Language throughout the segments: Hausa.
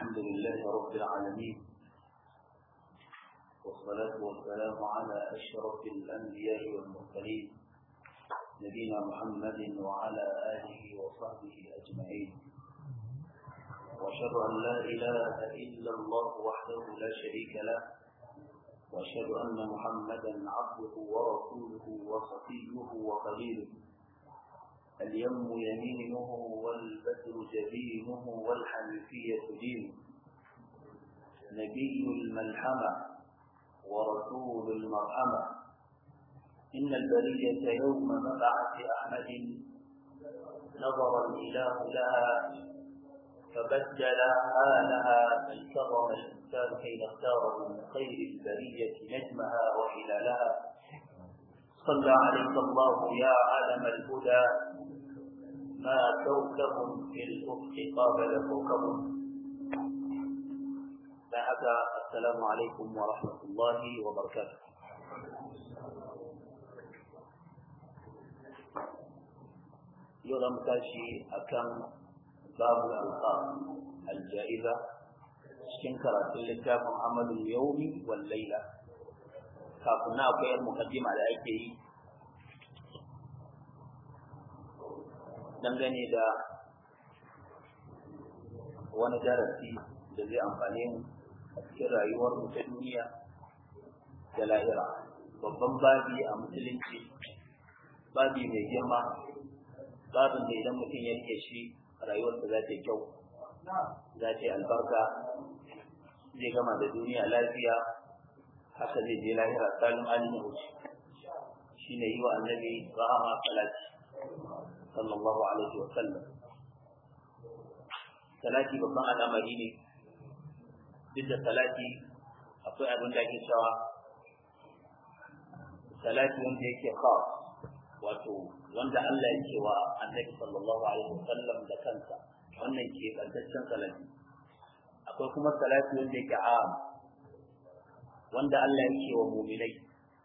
الحمد لله رب العالمين، والصلاة والسلام على أشرف الأنبياء والمرسلين نبينا محمد وعلى آله وصحبه أجمعين. وأشهد أن لا إله إلا الله وحده لا شريك له، وأشهد أن محمدا عبده ورسوله وصفيه وخليله، اليم يمينه والبدر جبينه والحنيفية دينه، نبي الملحمة ورسول المرحمة. إن البرية يوم مبعث أحمد نظر الإله لها فبدل حالها، فانتظر الإنسان حين اختاره من خير البرية نجمها وحلالها. صلى عليك الله يا عالم الهدى، ما كوكب في الأفق قابل كوكب. السلام عليكم ورحمة الله وبركاته. يوم تاشي أكم باب الألقاب الجائزة شنكرة للكتاب محمد اليوم والليلة. كافنا أبير مقدم على أيدي dangane da wani darasi da zai amfane mu a cikin rayuwar mu ta duniya da lahira. Babban babi a musulunci, babi mai girma, babin da idan mutum ya rike shi rayuwarsa za ta yi kyau, za ta yi albarka, zai gama da duniya lafiya, haka zai je lahira salin alimin wuce. Shi ne yi wa annabi rahama salati sallallahu alaihi wa sallam. Salati babban al'amari ne. Duk da salati akwai abin da ake cewa salati wanda yake khas, wato wanda Allah yake wa annabi sallallahu alaihi wa sallam da kansa, wannan ke bantaccen salati. Akwai kuma salati wanda yake am, wanda Allah yake wa mu'minai.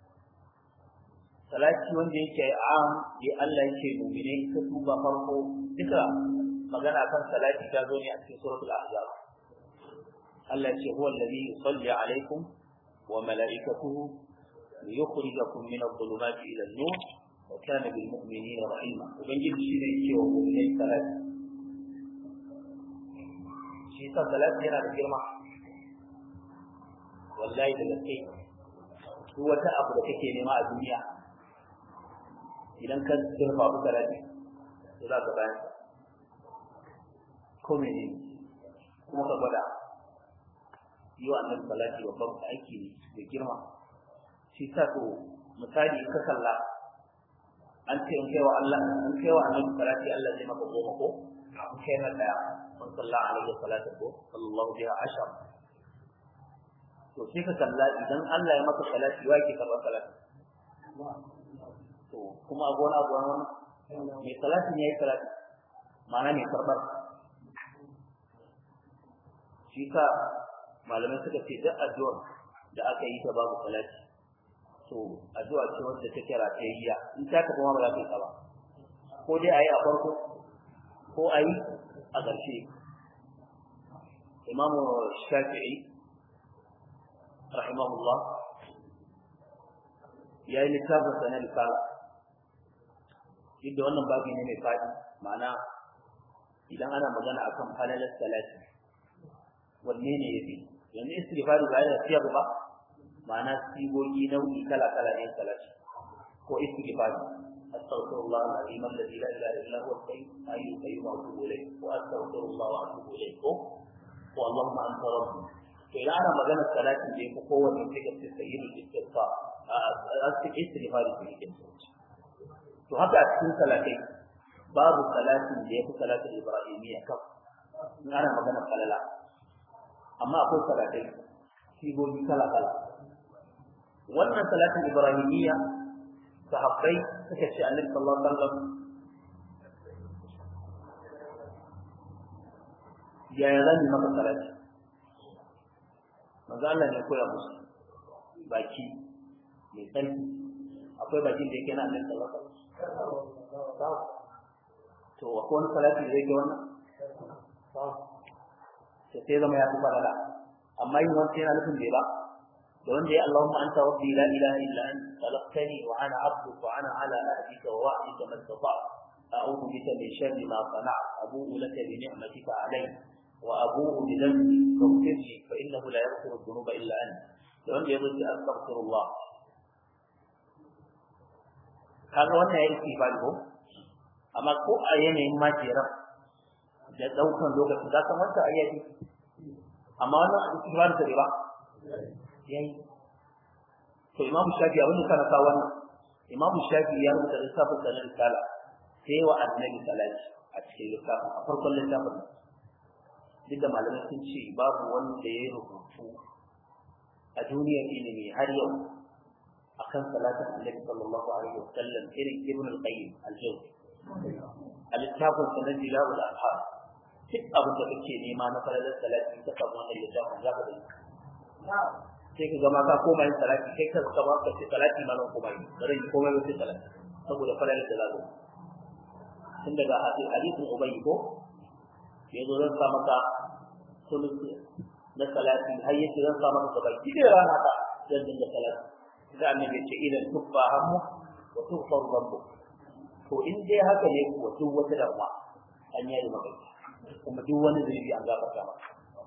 Salati wanda yake am ya Allah yake mu'minai, ka duba farko duka magana kan salati ta zo ne a cikin suratul ahzab. Allah ce huwa alladhi yusalli alaykum wa malaikatuhu liyukhrijakum min adh-dhulumati ila an-nur wa kana bil mu'minina rahima. Ubangiji shi ne yake wa mu'minai salati. Shi sa salati yana da girma wallahi da gaske. Duk wata abu da kake nema a duniya idan ka zurfa ku salati to za ka bayan ko mene kuma ka gwada yi wa annabi salati babban aiki ne da girma. Shi sa to misali ka kalla an ce in kai wa Allah, in kai wa annabi salati Allah zai maka goma ko in kai na daya man sallallahu alaihi wasallam ko sallallahu biha ashar. To sai ka kalla idan Allah ya maka salati wa ke karɓar salati. To kuma a gona mai salati ne ya yi salati ma'ana mai karɓar. Shi ka malamai suka ce duk addu'ar da aka yi ta babu salati to addu'a ce wanda take ratayayya, in ta ka kuma ba za ta yi ba, ko dai a yi a farko ko a yi a ƙarshe. Imam Shafi'i rahimahullah ya yi littafin sa na risala. Inda wannan babi ne mai faɗi, ma'ana idan ana magana akan falalar salati wanne ne yafi? Yanzu istighfari ba yana siyar ba, ma'ana sigogi nau'i kala kala ne salati ko istighfari. Astaghfirullah al-azim alladhi la ilaha illa huwa al-hayyul qayyum wa atubu ilayh, wa astaghfirullah wa atubu ilayh, ko Allahumma anta rabbi. To idan ana magana salatin da yake kowanne sai ka ce sayyidul istighfar, istighfari ne yake. To haka a cikin salatai babu salatin da yafi salatul ibrahimiyya kaf in ana magana falala, amma akwai salatai sigogi kala kala. Wannan salatin ibrahimiyya sahabbai suka ce annabi sallallahu alaihi wasallam ya zan maka salati. Manzo Allah ne koya musu baki mai tsarki. Akwai bakin da yake na annabi sallallahu alaihi wasallam. To akwai wani salati da yake wannan? sai zama ya fi falala amma yin wanda yana nufin bai ba da wanda ya Allahumma anta rabbi la ilaha illa anta khalaqtani wa ana 'abduka wa ana 'ala ahdika wa wa'dika ma istata'tu a'udhu bika min sharri ma sana'tu abu'u laka bi ni'matika 'alayya wa abu'u bi dhanbi faghfir li fa innahu la yaghfiru dhunuba illa anta da wanda ya rubuta astaghfirullah kaga wannan yayi istighfar ko amma ko a yanayin majira da daukan lokaci za ka wanta ayyaki amma wannan istighfar da ba yayi to Imam Shafi abin da kana sa wannan Imam Shafi ya rubuta lissafin da risala sai wa annabi salati a cikin lissafin a farkon lissafin duk da malamai sun ce babu wanda ya rubutu a duniyar ilimi har yau akan salatin annabi sallallahu alaihi wasallam irin Ibn al-Qayyim al-Jawzi al-Kitabul Sanadila wal Afhar duk abin da kake nema na falalar salati ta kan wannan littafin zaka da sai ka ga ma ka koma yin salati kai ka ba ka ce salati ma nan koma yi bare ni komai ba sai salati saboda falalar da zaka tun daga hadisin Ubay ko yazo zan sa maka sulusi na salati har yace zan sa maka gaba ki da rana ta zan dinga salati da annabi ce idan tuffa hammu wa tughfar rabbuk to in dai haka ne kuwa duk wata damuwa an yayi maka kuma duk wani zulubi an gafarta maka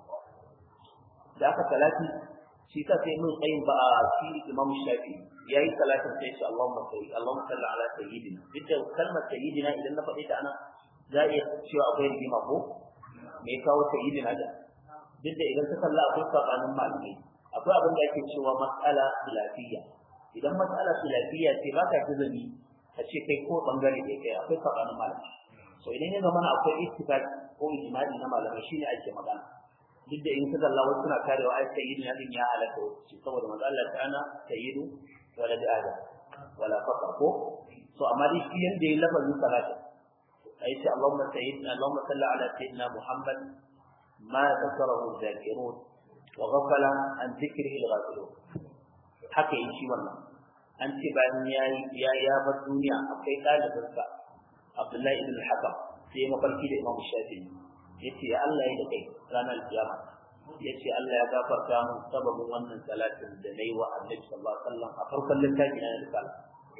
da aka salati shi ka sai mun tsayin ba shi Imam Shafi yayi salatin sai shi Allahumma salli ala sayyidina dukkan kalmar sayyidina idan na faɗi ta ana za iya cewa akwai rigima ko me kawo sayyidina da duk da idan ka kalla akwai sabanin malami akwai abin da ake cewa mas'ala khilafiyya idan mas'ala khilafiyya ce ba ka tuzumi a ce kai ko bangare ne kai akwai sabanin malami so idan ya zama akwai ittifaq ko ijma'i na malamai shine ake magana duk da in ka kalla wasu suna karewa ai sayyidina din ya halaka wasu saboda manzo Allah ta'ala sayyidu walad adam wala faqa ko so amma dai shi yanda ya lafazin salati ai sai Allahumma salli ala sayyidina Muhammad ma tasarahu zakirun wa ghafala an dhikrihi al-ghafilun haka yin shi wannan an ce bayan ya bar duniya akwai ɗalibinsa Abdullahi ibn al-Hakam sai mafarki da Imam Shafi'i yace ya Allah ya kai ranar kiyama yace Allah ya gafarta min sababin wannan salatin da nayi wa Annabi sallallahu alaihi wasallam a farkon littafi na risala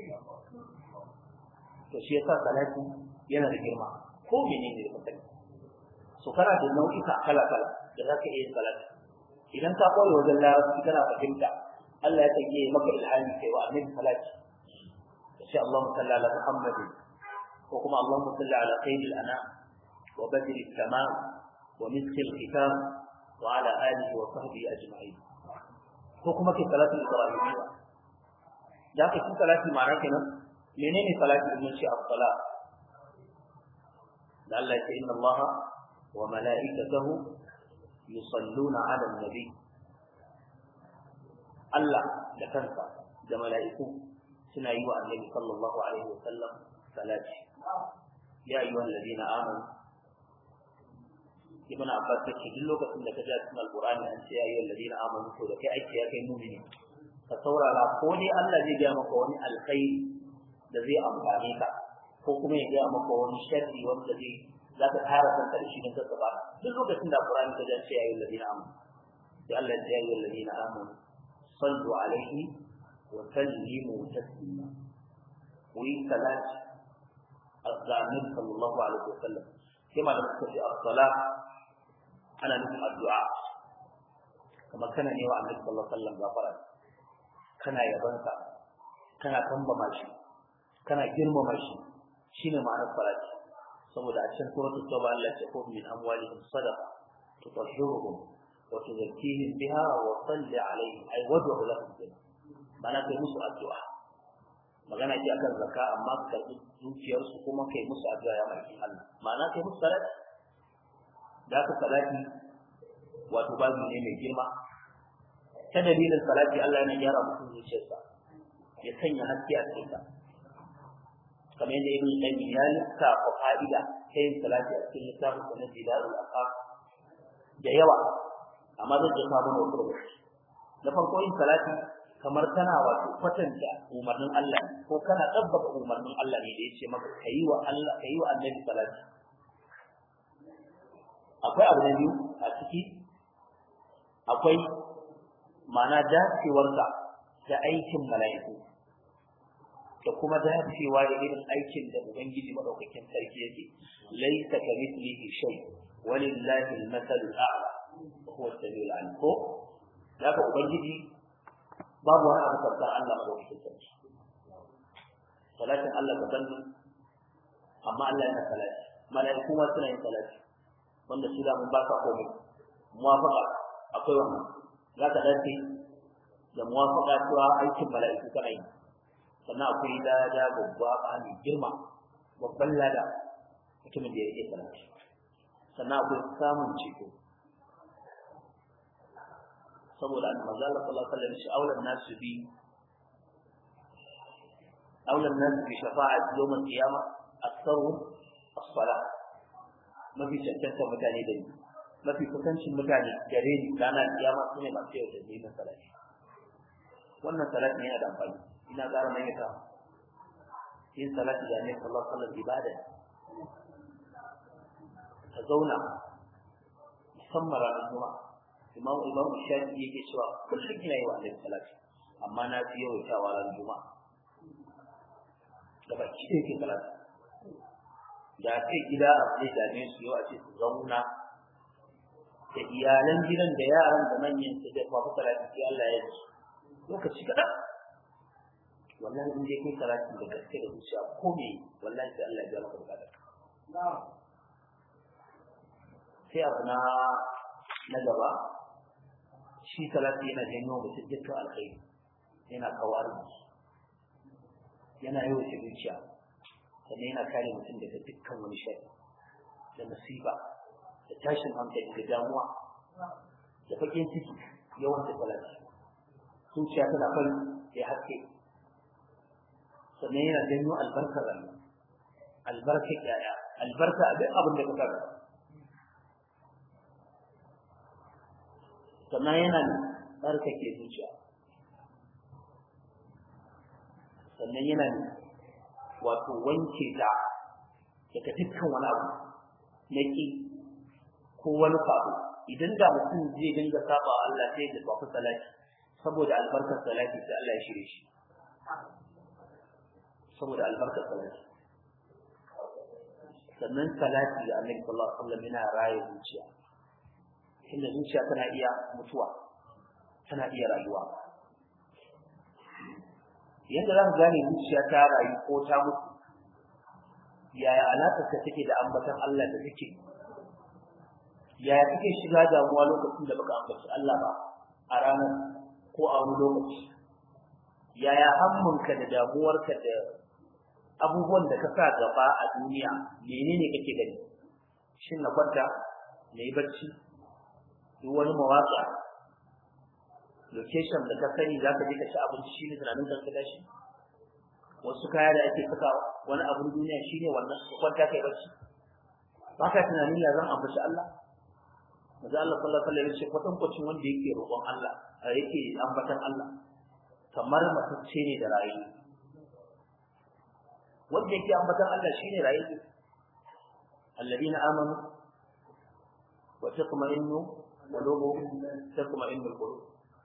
to shi yasa salati yana da girma ko menene da mutum so kana da nau'ika kala kala da zaka iya salati idan ka koyi wajen larabci kana fahimta Allah ya tage maka ilhami kai wa Annabi salati sai Allahumma salli ala Muhammadin ko kuma Allahumma salli ala sayyidil anam wa badril tamam wa miskil khitam wa ala alihi wa sahbihi ajma'in ko kuma ke salatu ibrahimiyya da ka ci salati ma'ana kenan menene salati din shi as-salat da Allah ya ce inna Allah wa mala'ikatahu yusalluna 'ala an-nabi Allah da kansa da mala'iku suna yi wa annabi sallallahu alaihi wa sallam salati ya ayyuhal ladina amanu ibn Abbas yake duk lokacin da ka ji cikin alqur'ani an ce ya ayyuhal ladina amanu to da kai aiki ya kai mu'mini ka saurara ko dai Allah zai ga maka wani alkhairi da zai amfane ka ko kuma ya ga maka wani sharri wanda zai zaka tara kanka da shi din ka gaba duk lokacin da alqur'ani ka ji ce ya ayyuhal ladina amanu sai Allah ya ce ya ayyuhal ladina amanu صلوا عليه وسلموا تسليما وصلاة النبي صلى الله عليه وسلم كما ذكر في الصلاة أنا نفهم الدعاء كما كان نيوى النبي صلى الله عليه وسلم غفرا كان يبنك كان تنب ماشي كان جرم ماشي شين معنى الصلاة saboda a cikin suratul tauba Allah ya ce min amwalihim sadaqa tutahhiruhum وتزكيهم بها وصل عليهم أي وادعو لهم بها معنى كي مسوا الدعاء magana ce akan zakka amma ka karbi zuciyar su kuma kai musu addu'a ya mai Allah ma'ana kai musu salati da ka salati wato babu ne mai girma ta dalilin salati Allah yana gyara mutum zuciyarsa ya sanya haske a cikin ta kamar yadda Ibn Qayyim ya lissafa fa'ida ta yin salati a cikin littafin sa na Zilalul Afaq da yawa amma zan je sabon wato da farko yin salati kamar kana wato kwatanta umarnin Allah ko kana tabbata umarnin Allah ne da yace maka kayi wa Allah kayi wa Annabi salati akwai abu na biyu a ciki, akwai ma'ana dacewarka da aikin mala'iku da kuma dacewa da irin aikin da Ubangiji madaukakin sarki yake. Laysa kamithlihi shay walillahi al-mathalu al-a'la huwa as-sami'ul 'alim. Ko daga Ubangiji babu wani abu da Allah madaukakin sarki. Salatin Allah daban ne, amma Allah yana salati. Mala'iku ma suna yin salati, wanda su da mun ba ka komai. Muwafaqa akwai wannan. Za ka dace da muwafaqa cewa aikin mala'iku kana yi. Sannan akwai lada babba a mai girma, babban lada mutumin da ya rike salati. Sannan akwai samun ceto. Saboda annabi sallallahu alaihi wasallam shi aulan nasu bi shafa'ati yawm al-qiyamah aktharuhum as-salah. Mafi cancanta mutane da ni, mafi kusancin mutane gare ni ranar kiyama sune masu yau da yin salati. Wannan salati ne yana da amfani. Ina ƙara mai ta yin salati da Annabi sallallahu alaihi wasallam ibada. Ka zauna musamman ranar Juma'a. Imam Shafi'i yake cewa kullum ina yi wa Annabi salati, amma na fi yawaitawa ranar Juma'a. Da baki da yake salati. Da kai gida a sai dame su yau a ce su zauna da iyalan gidan da yaran da manyan su da kuma salati sai Allah ya yi lokaci kaɗan. Wallahi in dai kai salati da gaske da zuciya ko me wallahi sai Allah ya biya maka bukata. Sai abu na gaba, shi salati yana janyo mutum dukkan alkhairi, yana kawo arziki, yana yi wuce zuciya, sannan yana kare mutum daga dukkan wani shari da musiba da tashin hankali da damuwa da fakin ciki. Yawan da salati zuciya tana fari ya haske, sannan yana janyo albarkar rayuwa, albarkar yaya, albarka a duk abin da ka karanta. Sannan yana tsarkake zuciya, sannan yana wato wanke ta daga dukkan wani abu na ƙi ko wani faɗo. Idan da mutum zai dinga saba Allah sai da tafi salati, saboda albarkar salati sai Allah ya shirye shi. Saboda albarkar salati. Sannan salati da Annabi sallallahu alaihi wasallam yana raye zuciya. Inda zuciya tana iya mutuwa, tana iya rayuwa. Yadda za ka gane zuciya ta rayu ko ta mutu, yaya alaƙar ka take da ambatan Allah da zikiri? Yaya kake shiga damuwa lokacin da baka ambaci Allah ba a ranar ko a wani lokaci? Yaya hammunka da damuwarka da abubuwan da ka sa gaba a duniya menene kake gani? Shin na kwanta na yi bacci, duk wani mawaƙa location da ka sani za ka je ka ci abinci shi ne tunanin ka tashi? Wasu kaya da ake sakawa wani abun duniya shi ne wannan ka kwanta kai bacci? Ba ka tunanin ya zan ambaci Allah? Maza Allah sallallahu alaihi wasallam ya ce kwatankwacin wanda yake roƙon Allah yake ambatan Allah kamar matacce ne da rayu. Wanda yake ambatan Allah shine rayu. Alladina amanu wa tatma'innu qulubuhum, tatma'innu alqulub.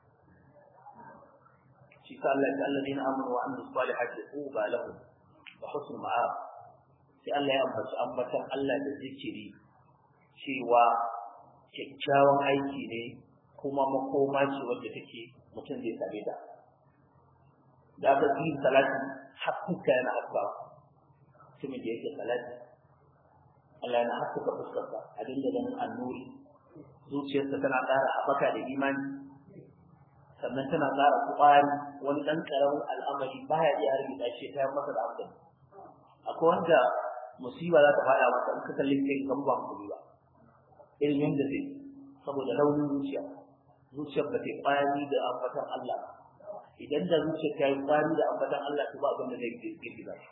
shi ka Allah ya alladina amanu wa amilus salihati tuba lahum wa husnul ma'ab. sai Allah ya ambatan Allah da zikiri cewa kyakkyawan aiki ne kuma makoma ce wanda take mutum zai same ta. Da ka yi salati hakika yana haska mutumin da yake salati Allah yana haska fuskarsa a dinga ganin annuri, zuciyarsa tana ƙara haɓaka da imani, sannan tana ƙara ƙwari. Wani ɗan ƙaramin al'amari baya iya hargitsa shi ta masa da hankali. Akwai wanda musiba za ta faɗa masa in ka kalli kai kan ba mu ba irin yanda zai, saboda raunin zuciyar ba ta ƙwari da ambatan Allah. Idan da zuciyar ta yi ƙwari da ambatan Allah to ba abin da zai girgiza shi.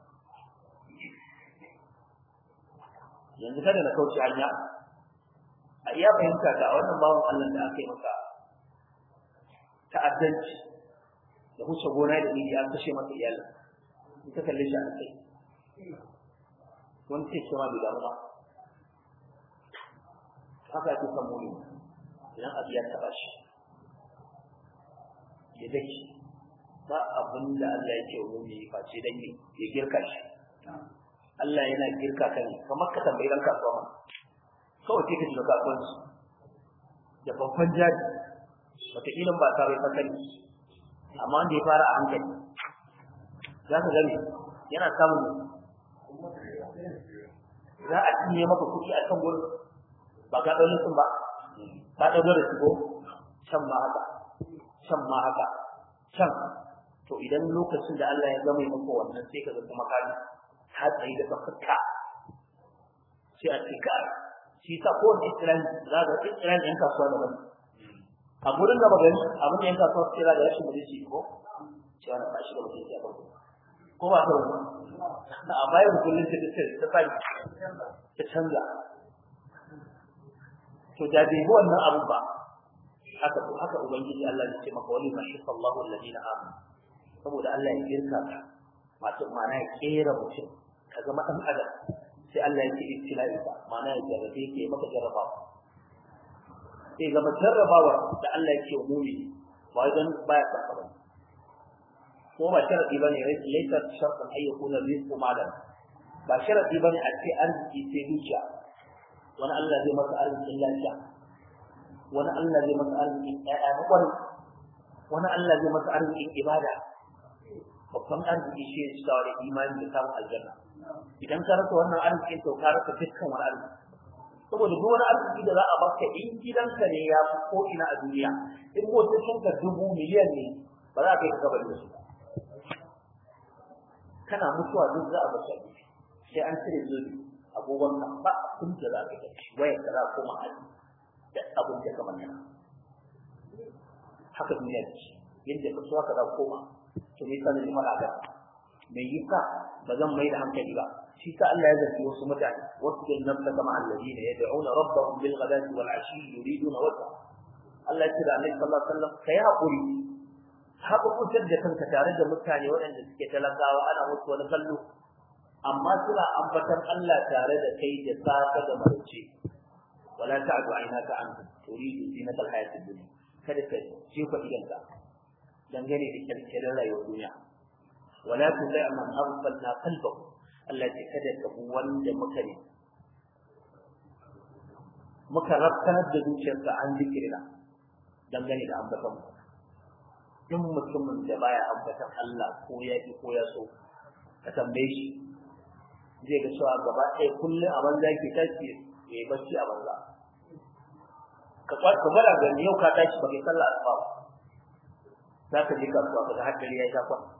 Yanzu kada na kauce hanya, a iya fahimta ga wannan bawan Allah da aka yi maka ta'addanci da huce gona da iri, an kashe masa iyalin, in ka kalle shi a kai wani sai cewa bai damu ba. haka ake san muni idan abu ya taba shi ya dake ba abin da Allah ya ce muni face dan ya girka shi Allah yana girka ka ne kamar ka tambayi dan kasuwa kawai sai ka shiga kasuwanci da babban jari wata ilin ba ta bai fasari amma wanda ya fara a hankali za ka gani yana samun za a cinye maka kuɗi a kan gurin ba ka ɗaure sun ba ka ɗaure da su ko can ma haka can to idan lokacin da Allah ya gama maka wannan sai ka ga kuma ka tsaye da tsafaka sai a cika shi ta ko Isra'il za ga Isra'il yan kasuwa da wani a gurin da magani abin da yan kasuwa sai za ga rashin mutunci ko cewa na bashi da mutunci a farko ko ba ta wani na amma yau kullum ta fari ta canza to da bai yi wannan abu ba haka ubangiji Allah ya ce maka wali mashifa Allahu alladina amanu saboda Allah ya girka ka wato ma'ana ya kera mutum ka zama dan adam sai Allah ya ce ibtila'i ba ma'ana ya jarrabe ke maka jarrabawa sai ga jarrabawa da Allah ya ce mu'mini ba idan baya saka ba ko ba sharadi bane laysa shartan ay yakuna rizqu malan ba sharadi bane a ce arziki sai dukiya wani Allah zai masa arzikin lafiya wani Allah zai masa arzikin ƴaƴa na ƙwarai wani Allah zai masa arzikin ibada babban arziki shi ne cikawa da imani da samun aljanna idan ka rasa wannan arzikin to ka rasa dukkan wani arziki saboda duk wani arziki da za a baka in gidanka ne ya fi ko ina a duniya in motocin ka 1,000 miliyan ne ba za ka yi gabar da su kana mutuwa duk za a baka sai an cire zubi agogon ka ba abin da za ka yi wayar ka za ka koma hali da abin da kamar yana haka duniya ce yadda ka so haka za ka koma to me yasa ne fara ga me yasa ba zan mai da hankali ba shi sa Allah ya zafi wasu mutane wasu din nafsa kama alladina yad'una rabbahum bil ghadati wal ashi yuriduna wajha Allah ya ce da Annabi sallallahu alaihi wasallam kai hakuri haka kutar da kanka tare da mutane waɗanda suke talakawa ana musu wani kallo amma suna ambatan Allah tare da kai da safa da marce wala ta'du aynaka an turidu zinatal hayatid dunya kada ka jefa idanka dangane da kirkirar rayuwar duniya wala tudai man aghfalna qalbahu allati kada ka bu wanda muka rabtar da zuciyarsa an zikirina dangane da ambatan mu in mutumin da baya ambatan Allah ko ya ki ko ya so ka tambaye shi zai ga cewa gaba ɗaya kullum a banza ke tashi yayi bacci a banza ka fara ga yau ka tashi ba kai sallah asuba ba za ka je kasuwa ka ga haddari ya sha kwan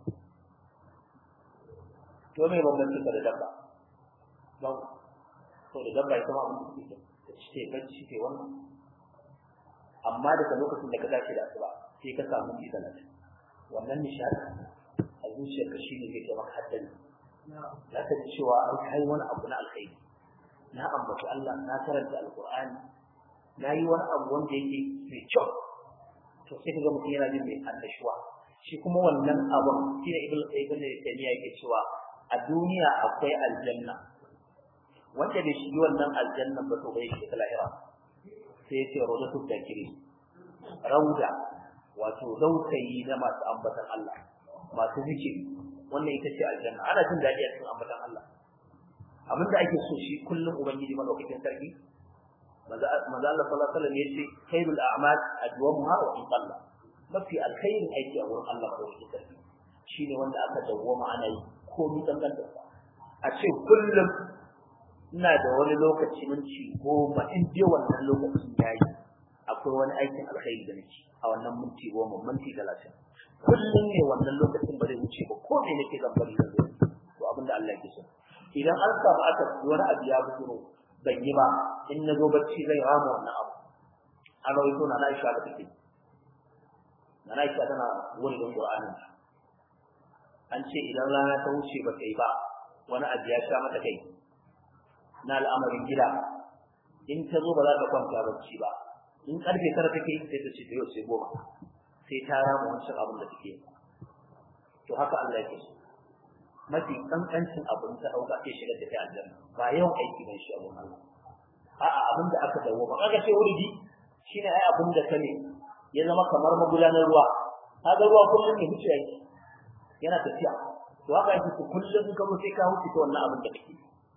to me bambanci ka da dabba ba to da dabba ita ma mun ce ta ce bacci ce wannan amma daga lokacin da ka tashi da asuba sai ka samu idalata wannan nishadi a zuciyarka shine zai kai maka haddari za ka ji cewa an kai wani abu na alkhairi na ambaci Allah na karanta alqur'ani na yi wani abu wanda yake mai kyau to sai ka ga mutum yana jin mai annashuwa shi kuma wannan abun shi ne ibn taymiya yake cewa a duniya akwai aljanna wanda da shi wannan aljanna ba to bai shi lahira sai yace rawdatu takiri rauda wato dausayi na masu ambatan Allah masu zikiri wannan ita ce aljanna ana jin dadi a cikin ambatan Allah abinda ake so shi kullum ubangiji madaukakin sarki manzo Allah sallallahu alaihi wasallam yace khairul a'mal adwamuha wa in qalla mafi alkhairin aiki a wurin Allah madaukakin sarki shine wanda aka dawwama ana yi komai danganta a ce kullum ina da wani lokaci minti 10 in je wannan lokacin yayi akwai wani aikin alkhairi da nake a wannan minti 10 minti 30 kullum ne wannan lokacin ba zai wuce ba ko me nake zan bari zan to abinda Allah yake so idan an samu aka wani abu ya fito ban yi ba in na zo bacci zai rama wannan abu a rawaito na Aisha da take na Aisha tana wani don Qur'ani an ce idan rana ta wuce ba kai ba wani abu ya sha mata kai na al'amarin gida in ta zo ba za ta kwanta bacci ba in karfe 9 take sai ta ce yau sai 10 sai ta rama wancan abin da take to haka Allah yake so mafi kankancin abin ta dauka sai shigar da ta aljanna ba yawan aiki ban shi abun Allah a'a abinda aka dawo ba kaga sai wurdi shine ai abinda kane ya zama kamar magudanar ruwa kaga ruwa kullum ne huce yake yana tafiya to haka yake kullum ka zo sai ka huce to wannan abin da kake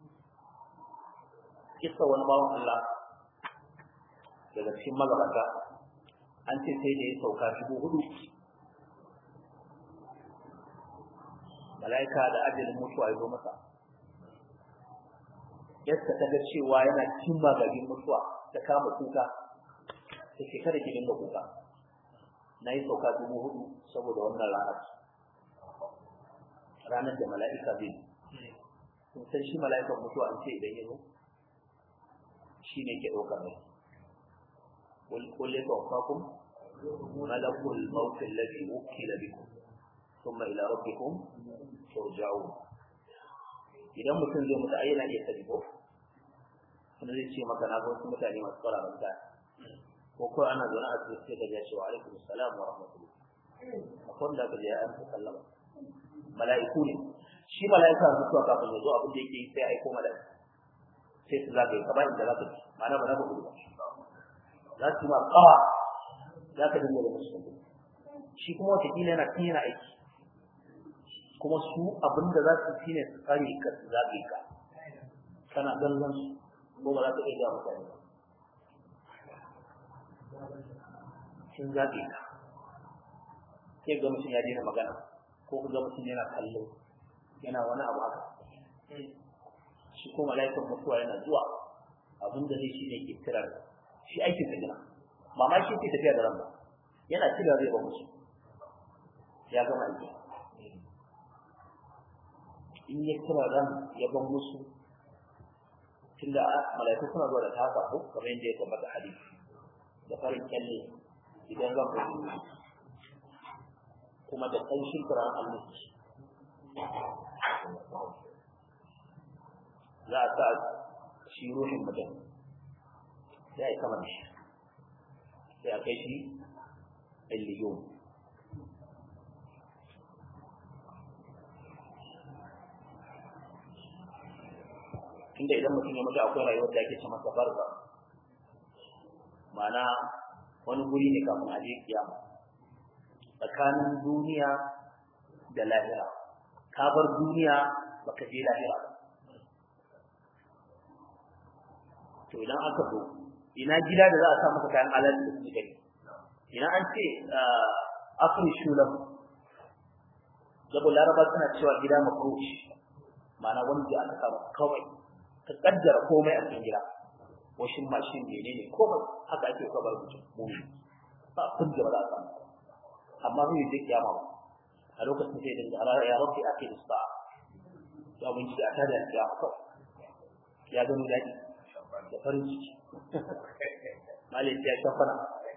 kissa wani bawan Allah daga cikin magabata an ce sai da ya sauka 4,000 malaika da ajalin mutuwa ya zo masa yadda ta ga cewa yana cikin magagin mutuwa ta kama kuka ta shekara ki dinga kuka na yi sauka 4,000 saboda wannan ranar da mala'ika zai sun san shi mala'ikan mutuwa an ce idan ya zo shi ne ke ɗaukar rai قل يتوفاكم ملك الموت الذي وكل بكم ثم إلى ربكم ترجعون idan mutum zai mutu ayyana iya sani ko wanda zai ce maka na ga wasu mutane masu kwararar ta ko ko ana zaune a cikin sai da ya ce wa alaikum assalam wa rahmatullah akwai wanda ga ya an sallama mala'iku ne shi mala'ika mutuwa kafin ya zo abin da yake sai aiko mala'ika sai su zagaye ka ba inda za ka ci ma'ana ba za ka gudu ba za su ma kawa za ka dinga da musu shi kuma wata kila yana kan yana aiki kuma su abinda za su ci ne su kare ka su zaɓe ka kana gangan su ko ba za ka iya gawa mutane ba sun zaɓe ka sai ga mutum ya daina magana ko ga mutum yana kallo yana wani abu haka shi ko mala'ikan mutuwa yana zuwa abinda zai shi ne ke kirar shi aikin sa gina ba ma shi ke tafiya da ran ba yana kira zai ba musu ya gama aiki in ya kira ran ya ban musu tunda malaiku suna zuwa da taka ko kamar yadda ya tabbata hadisi da farin kyalle idan zan fito kuma da ƙanshin Qur'an Allah za a sa shi ruhin mutum sai a kama shi sai a kai shi illiyon inda idan mutum ya mutu akwai rayuwar da ake ce masa barza ma'ana wani guri ne kafin a je kiyama tsakanin duniya da lahira ka bar duniya baka je lahira to idan aka zo ina gida da za a sa maka kayan alal da su gari ina an ce afrishu lahu zabo laraba suna cewa gida mafrush ma'ana wanda aka saba kawai ka kaddara komai a cikin gida washin mashin menene komai haka ake kabar mutum mun ba kun da ba za a samu amma mun yi kiyama ba a lokacin sai da ya rabbi akhir sa'a to mun ji aka da kiyama kawai ya gano dadi da farin ciki malai ya kafara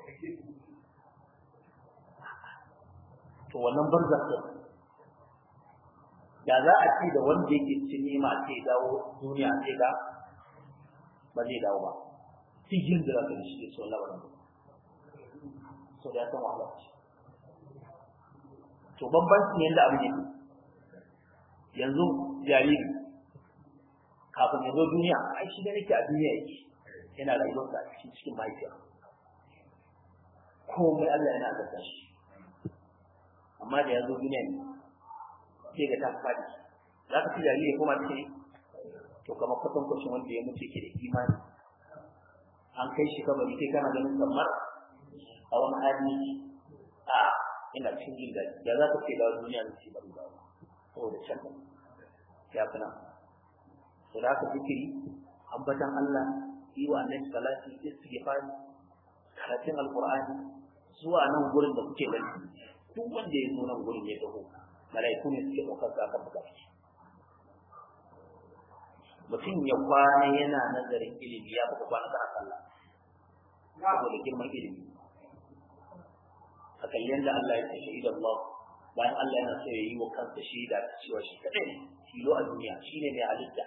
to wannan barzakh da za a ci da wanda yake cin nima sai dawo duniya sai ga ba zai dawo ba cikin da zaka shi so Allah ba so da san wahala to bambancin yanda abu ne yanzu jariri kafin ya zo duniya ai shi da nake a duniya yake yana rayuwar sa cikin mahaifiya komai Allah yana da shi amma da ya zo duniya ne sai ga ta fadi za ka ci jariri kuma ce to kamar kwatan kwacin wanda ya mutu ke da imani an kai shi kabari sai kana ganin kamar a wani hali a ina cikin jin daɗi da za ka ce da duniya ne ce bari ba saboda can ya fi nan to da aka zikiri ambatan Allah yi wa annabi salati istighfar karatun alqur'ani zuwa nan gurin da kuke gani duk wanda ya zo nan gurin ya taho malaiku ne suke ɗaukar ka kan bukatu mutum ya kwana yana nazarin ilimi ya fi kwana da Allah saboda girman ilimi a kallon da Allah ya ce shahida Allah bayan Allah yana so ya yi wa kansa shaida cewa shi kadai tilo a duniya shine mai halitta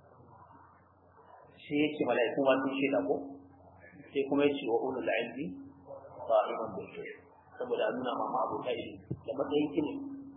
sai ya ce mala'iku ma sun shaida ko sai kuma ya ce wa ulul ilmi qa'iman bil qist saboda an nuna mama abota ilimi da matsayin ilimi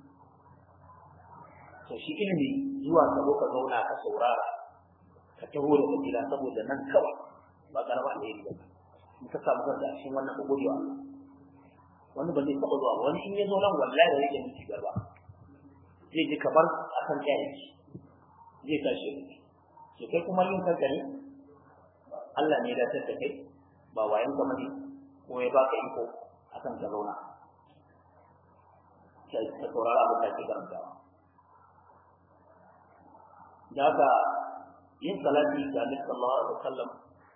to shi ilimi zuwa ka zo ka zauna ka saurara ka taho da kabila saboda nan kawai ba karama alheri ba in ka samu kanka a cikin wannan godewa wani ba zai taɓa zuwa ba wani in ya zo nan wallahi da yake miki garba zai ji kamar akan kyale zai tashi to kai kuma yin kanka ne Allah ne ya dace da kai ba wayan ka bane ko ya baka iko akan ka zauna sai ka saurara abin da ke garba daga yin salati ga Annabi sallallahu alaihi wasallam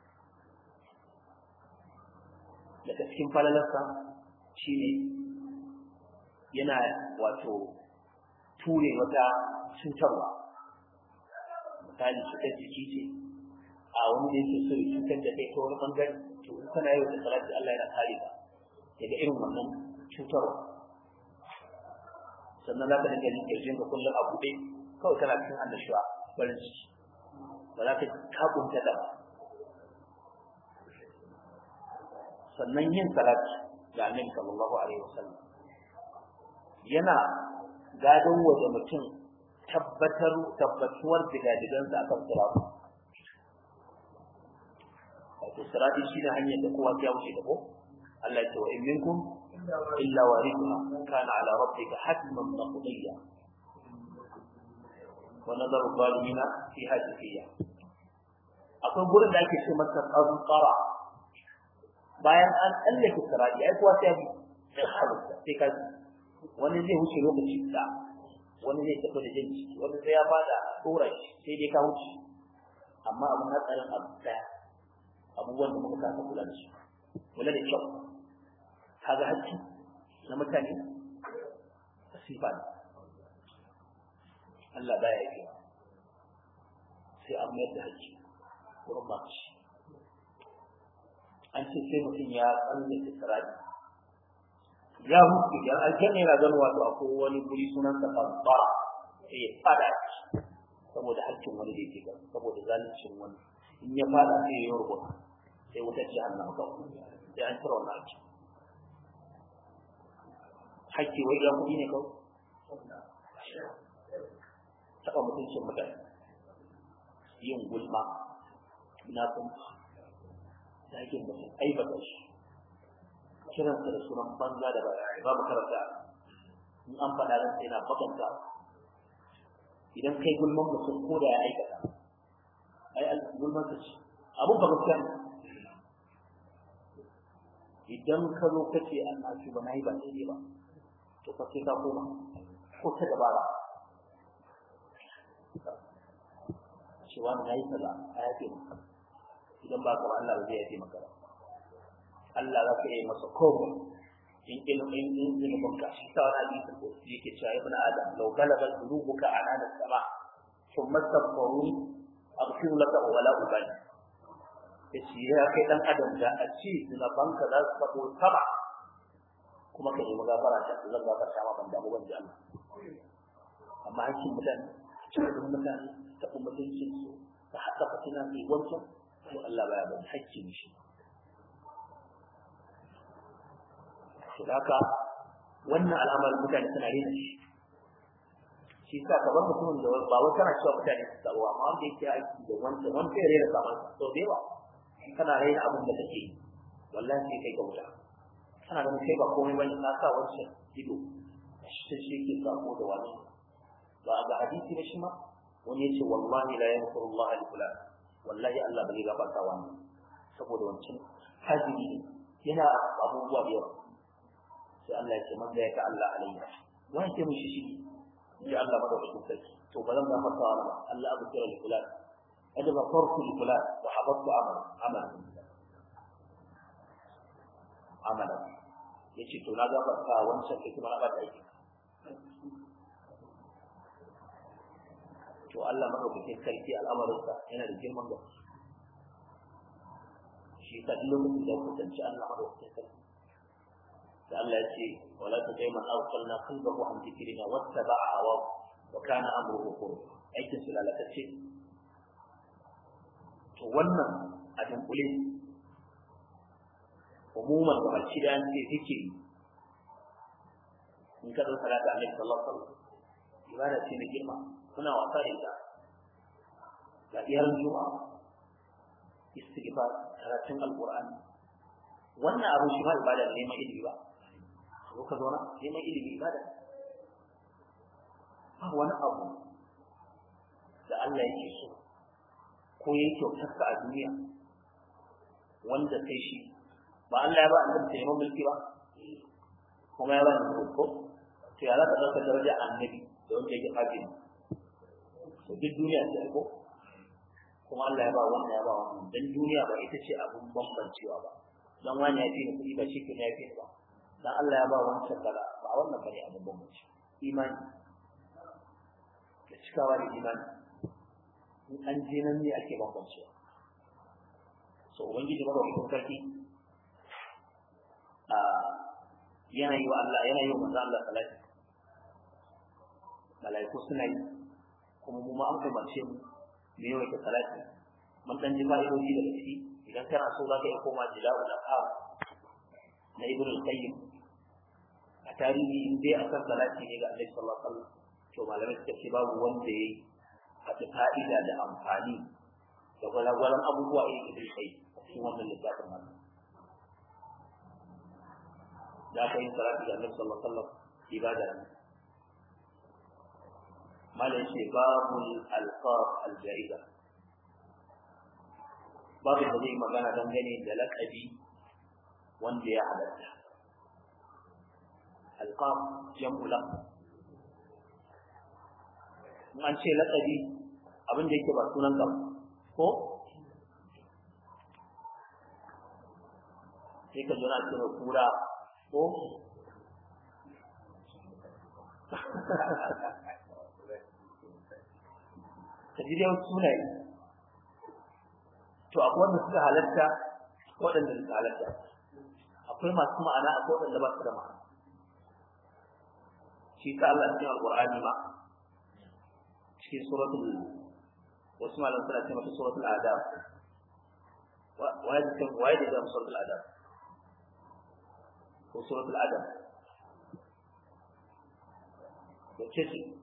daga cikin falalarsa shine yana wato ture wata cutarwa misali cutar jiki ce a wani da yake so ya cutar da kai ta wani bangare to in kana yi wa salati Allah yana kare ka daga irin wannan cutarwa sannan za ka dinga jin kirjin ka kullum a buɗe kawai kana cikin annashuwa farin ciki ba za ka takunta da ba sannan yin salati ga Annabi sallallahu alaihi wasallam yana gadon wa da mutum tabbatuwar digadigansa akan sirati wato sirati shine hanyar da kowa ya wuce da ko Allah ya ce wa in minkum illa waridha kana ala rabbika hatman maqdiya wa nadaru zalimina fi hajjiyya akwai gurin da ake ce masa qara bayan an tsallake sirati ai kuwa sai sai ka wani zai wuce lokaci da wani zai tafi da jinci wani sai ya fada tsora sai dai ka wuce amma abun hatsarin abu daya abubuwan da muka kasa kula da su kula da kyau kaga hakki na mutane sifa ne Allah baya yi sai an mayar da hakki wurin ba shi an ce sai mutum ya tsallake sirati ya mutu ya aljanna yana ganin wato akwai wani guri sunan sa fara sai ya fada saboda hakkin wani da yake gaba saboda zalincin wani in ya fada sai ya rubuta sai wutar jahannama ka sai an tsara wannan hakki wai ya kudi ne kawai taba mutuncin mutane yin gulma munafunci yakin da aibata shi kiransa da sunan banza da babu karanta in an faɗa ran sai na bakanta idan kai gulman mutum ko da ya aikata ai gulman ta ce abun ba gaskiya ne idan ka zo kace Allah shi ba nayi ba daidai ba to fa sai ka koma ko ta dabara shi wani nayi kaza a yake idan ba ka ba Allah ba zai yi maka ba Allah za ka yi masa komai in ilimin ka shi ta wani hadisi ko yake cewa ibn adam law galaba dhunubuka anana sama thumma taghfiruni aghfir laka wa la ubali yace ya kai dan adam da a ci zunubanka za su fado sama kuma ka yi magafara ta zan gafarta ma banda mu banda Allah amma hakkin mutane cikin mutane ta ummatin su ta haka fatina ne wancan to Allah baya ban hakkin shi haka wannan al'amarin mutane suna rena shi sa ka bar mutumin da ba wai kana cewa mutane su tsaro amma wanda yake aiki da wanda ya rena kamar to da yawa kana rena abin da kake wallahi sai kai ga wuta kana ganin kai ba komai bane ka sa wancan ido shi ke sako da wani ba ga hadisi ne shi ma wani yace wallahi la yansurullahu al-fulan wallahi Allah bai gafarta wannan saboda wancan hajji yana abubuwa da yawa sai Allah ya ce man da yaka Allah alayya wani ke mishi shi ya Allah madaukakin sarki to ba zan gafarta wa ba Allah abu kira likulat ada ba farku likulat wa habattu amala yace to na gafarta wancan kai kuma na ba da aiki to Allah madaukakin sarki al'amarinsa yana da girman gaske shi ta lokacin da ku tantance Allah madaukakin sarki da Allah ya ce wala taqayman awqalna qalbahu an dhikrina wattaba'a hawa wa kana amruhu furta aikin su lalatacce to wannan a dunkule umuman da halci da an ce zikiri in ka dauka da Annabi sallallahu alaihi wasallam ibada ce na girma kuna wasa da ita da iyar juma'a istighfar karatun alqur'ani wannan abu shi ba ibada ne neman ilimi ba ko ka zauna neman ilimi ibada ba wani abu da Allah yake so ko yake kyautarsa a duniya wanda sai shi ba Allah ya ba annabi taimakon mulki ba kuma ya ba ni ko to ya zaka dauka daraja annabi da wanda yake fadi to duk duniya ce ko kuma Allah ya ba wanda ya ba wannan dan duniya ba ita ce abun bambancewa ba dan wani ya fi ni kudi ba shi kuma ya fi ba dan Allah ya ba wancan kaza ba wannan bane abun bambanci imani da cikawa da imani in an je nan ne ake bambancewa so ubangiji ba ko sarki yana yi wa Allah yana yi wa manzo Allah salati malaiku suna yi kuma mu ma an umarce mu me yau ke salati mun dan ji fa'idoji daga ciki idan kana so zaka iya koma jila'u al-afham na ibn al-qayyim a tarihi in dai akan salati ne ga Annabi sallallahu alaihi wasallam to malamai suka ce babu wanda yayi haɗa fa'ida da amfani da gwalagwalan abubuwa irin ibn al-qayyim cikin wannan littafin nan da aka yi salati ga Annabi sallallahu alaihi wasallam ibada ne malai ce babul alqab aljarida babu da zai magana dangane da laqabi wanda ya halatta alqab jam'u laqab an ce laqabi abin da yake ba sunan ka ko sai ka jira cewa kura ko tajiriyar sunaye to akwai wanda suka halatta waɗanda suka halatta akwai masu ma'ana akwai waɗanda ba su da ma'ana shi ta Allah cikin alƙur'ani ma cikin suratul wasu malam suna ce mata suratul adab waye da zama suratul adab ko suratul adab ko ce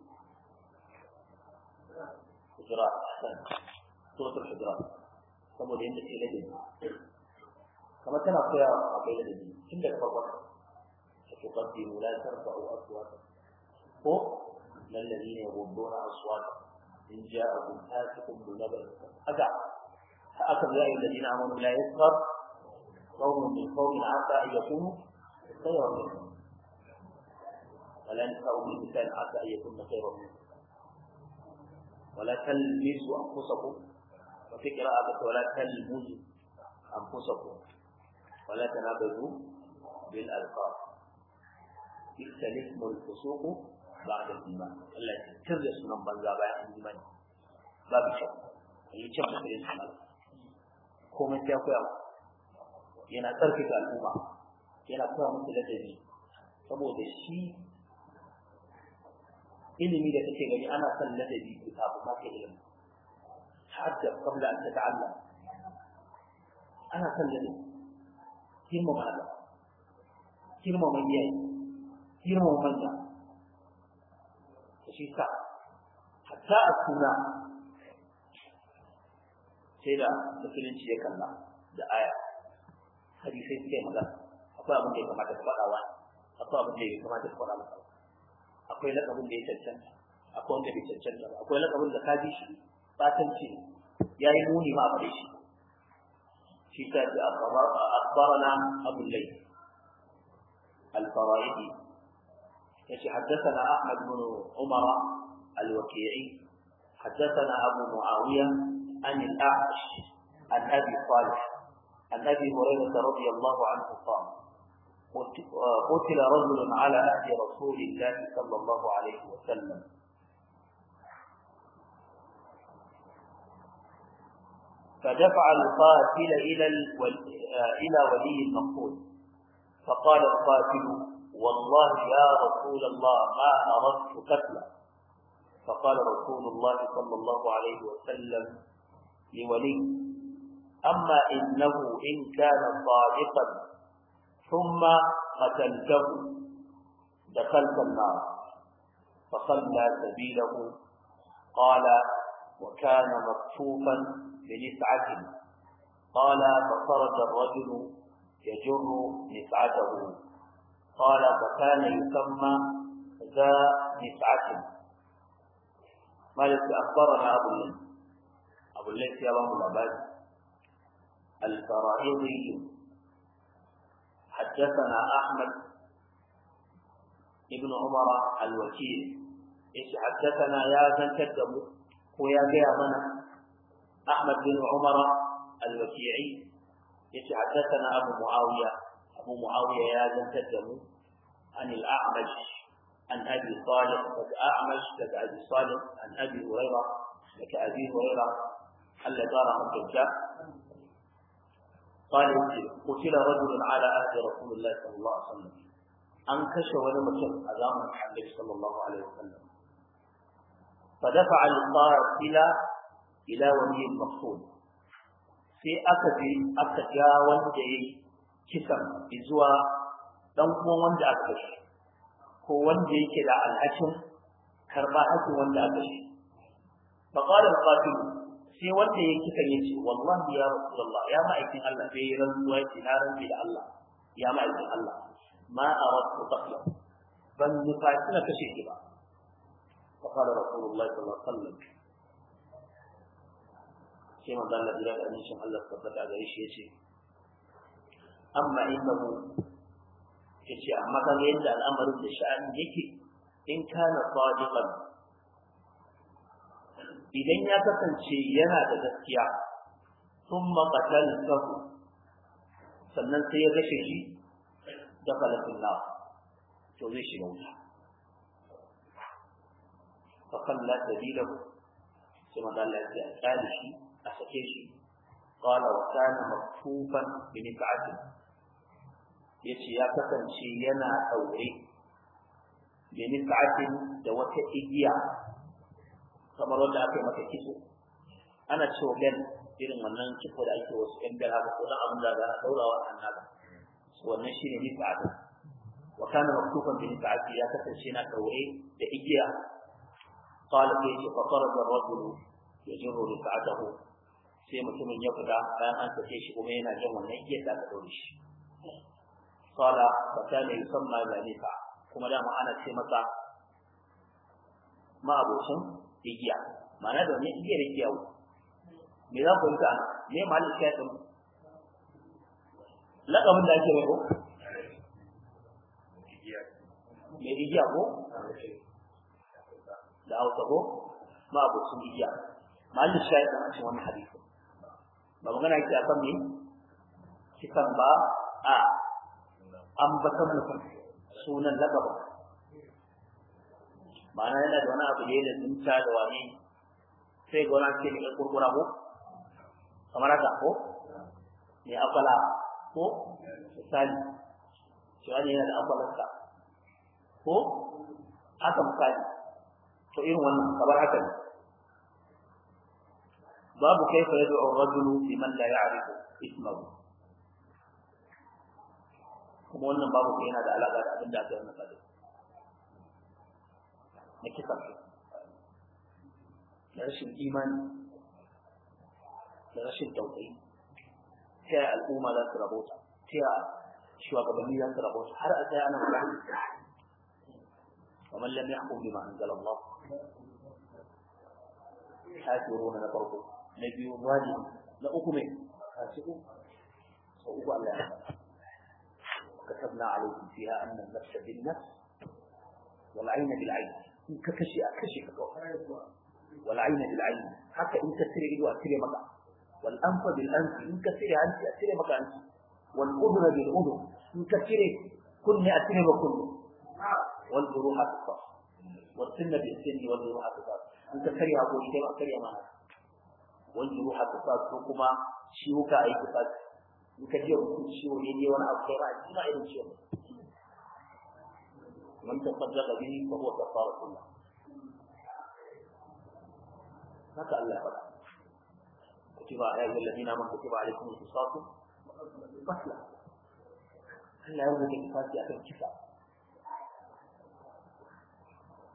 حجرات أحسن سورة الحجرات saboda yadda ke ladabi kamar tana koya a kai ladabi tun daga farkon ta tuqaddimu la tarfa'u aswatakum ko lallazina yaghudduna aswatahum in ja'akum fasiqun binaba'in aga aka ga alladina amanu la yasghar qawmun min qawmin 'asa an yakunu khayran minhum wa la nisa'un min nisa'in 'asa an yakunna khayran minhum ولا تلمزوا أنفسكم وفي قراءة ولا تلمزوا أنفسكم ولا تنابذوا بالألقاب بئس الاسم الفسوق بعد الإيمان التي ترجس من بنزا بعد الإيمان باب الشك يجب في الإنسان كومن تيقوى yana tsarkake al'umma yana koya musu ladabi saboda shi ilimi da kake gani ana son ladabi kafin ma ka ilimi hadda qabla an tata'allam ana son ladabi girma mana girma mai yayi girma manya shi sa hatta a suna sai da musulunci ya kalla da aya hadisai suke magana akwai abin da ya kamata ka faɗa wa akwai abin da ya kamata ka faɗa masa akwai lakabin da ya cancanta akwai wanda bai cancanta ba akwai lakabin da ka ji shi batanci yayi muni ma bare shi shi ta da akhbarana abu layth al-fara'idi yace haddathana ahmad bin umar al-waqi'i haddathana abu muawiya an al-a'sh an abi salih an abi hurairah radiyallahu anhu qala قتل رجل على عهد رسول الله صلى الله عليه وسلم فدفع القاتل إلى ولي المقتول فقال القاتل والله يا رسول الله ما أردت قتله فقال رسول الله صلى الله عليه وسلم لولي أما إنه إن كان صادقا ثم قتلته دخلت النار فصلى سبيله قال وكان مكتوفا بنسعة قال فخرج الرجل يجر نسعته قال فكان يسمى ذا نسعة. مالك أخبرنا أبو الليث يا أبو العباد الفرائضي حدثنا أحمد ابن عمر الوكيل إيش حدثنا يا زن كتبوا ويا جامنا أحمد بن عمر الوكيعي إيش حدثنا أبو معاوية يا زن كتبوا عن الأعمش عن أبي صالح الأعمش كأبي صالح عن أبي هريرة كأبي هريرة الذي دار مكة قال قتل رجل على عهد رسول الله صلى الله عليه وسلم أنكش ولم يكن أذان النبي صلى الله عليه وسلم فدفع القاتل إلى ولي المقصود في أكجا وندي كسم إزوا دنقو وند أكش هو وندي كلا الحكم كربا حكم وند أكش فقال القاتل sai wanda ya kika yace wallahi ya rasulullah ya ma'aikin Allah sai rantsuwa ce na rantsi da Allah ya ma'aikin Allah ma aradtu qatla ban nufaci na kashe ki ba fa qala rasulullah sallallahu alaihi wasallam sai manzo Allah ya ga nishin Allah tabbata gare shi yace amma innahu yace amma kan yadda al'amarin da sha'ani yake in kana sadiqan idan ya kasance yana da gaskiya thumma qataltahu sannan sai ya gashe shi da falafillah to zai shiga wuta fa kalla dalilahu sai madalla ya tsali shi a sake shi qala wa kana maktufan bi nif'ati yace ya kasance yana daure bi nif'atin da wata igiya kamar wanda aka yi maka kitso ana cewa bel irin wannan kitso da ake wasu ɗan bel haka ko dan abin da ana daurawa a naka wannan shine nif'at wa kana maktufan bi nif'ati ya kasance na daure da igiya qala fi fa kharaja ar-rajul yajru nif'atahu sai mutumin ya fita bayan an sake shi kuma yana jin wannan igiyar da aka daure shi qala fa kana yusamma zalika kuma da ana ce masa ma abocin igiya ma'ana da wani igiyar igiya me za ku yi ta ne malin shaytan lakabin da ake mai ko me igiya ko da hausa ko ma abocin igiya malin shaytan a cikin wani hadisi ba magana yake akan me kisan ba a ambatan mutum sunan lakabin ma'ana yana da wani abu da yana tsinta da wani sai gona ce ne kurkura ko kamar haka ko ne akwala ko misali shi wani yana da akwalarsa ko haka misali to irin wannan kamar haka ne babu kaifa yad'u ar-rajulu liman la ya'rifu ismahu kuma wannan babu yana da alaka da abin da aka yi masa na kisan da rashin imani da rashin tausayi ta al'umma za su rabota ta shugabanni za su rabota har a sai ana magana kamar lam yahkum bima anzala Allah kafiruna na farko na biyu wani na uku ne fasiku sau uku Allah ya كتبنا عليكم فيها أن النفس بالنفس والعين بالعين إن كشي أكشي والعين بالعين حتى إن كسر إيده أكسر مكان والأنف بالأنف إن كسر أنت أكسر مكان والأذن بالأذن إن كسر كل أكسر وكل والجروح قصاص والسن بالسن والجروح قصاص إن كسر أبو شيء أكسر معه والجروح قصاص حكما شيوك أي قصاص إن كسر شيو يدي وأنا أكسر ما إذا شيء من تصدق به فهو كفارة الله هكذا الله قال كتب يا أيها الذين آمنوا كتب عليكم القصاص قتلا هل يوجد القصاص يأتي الكفاء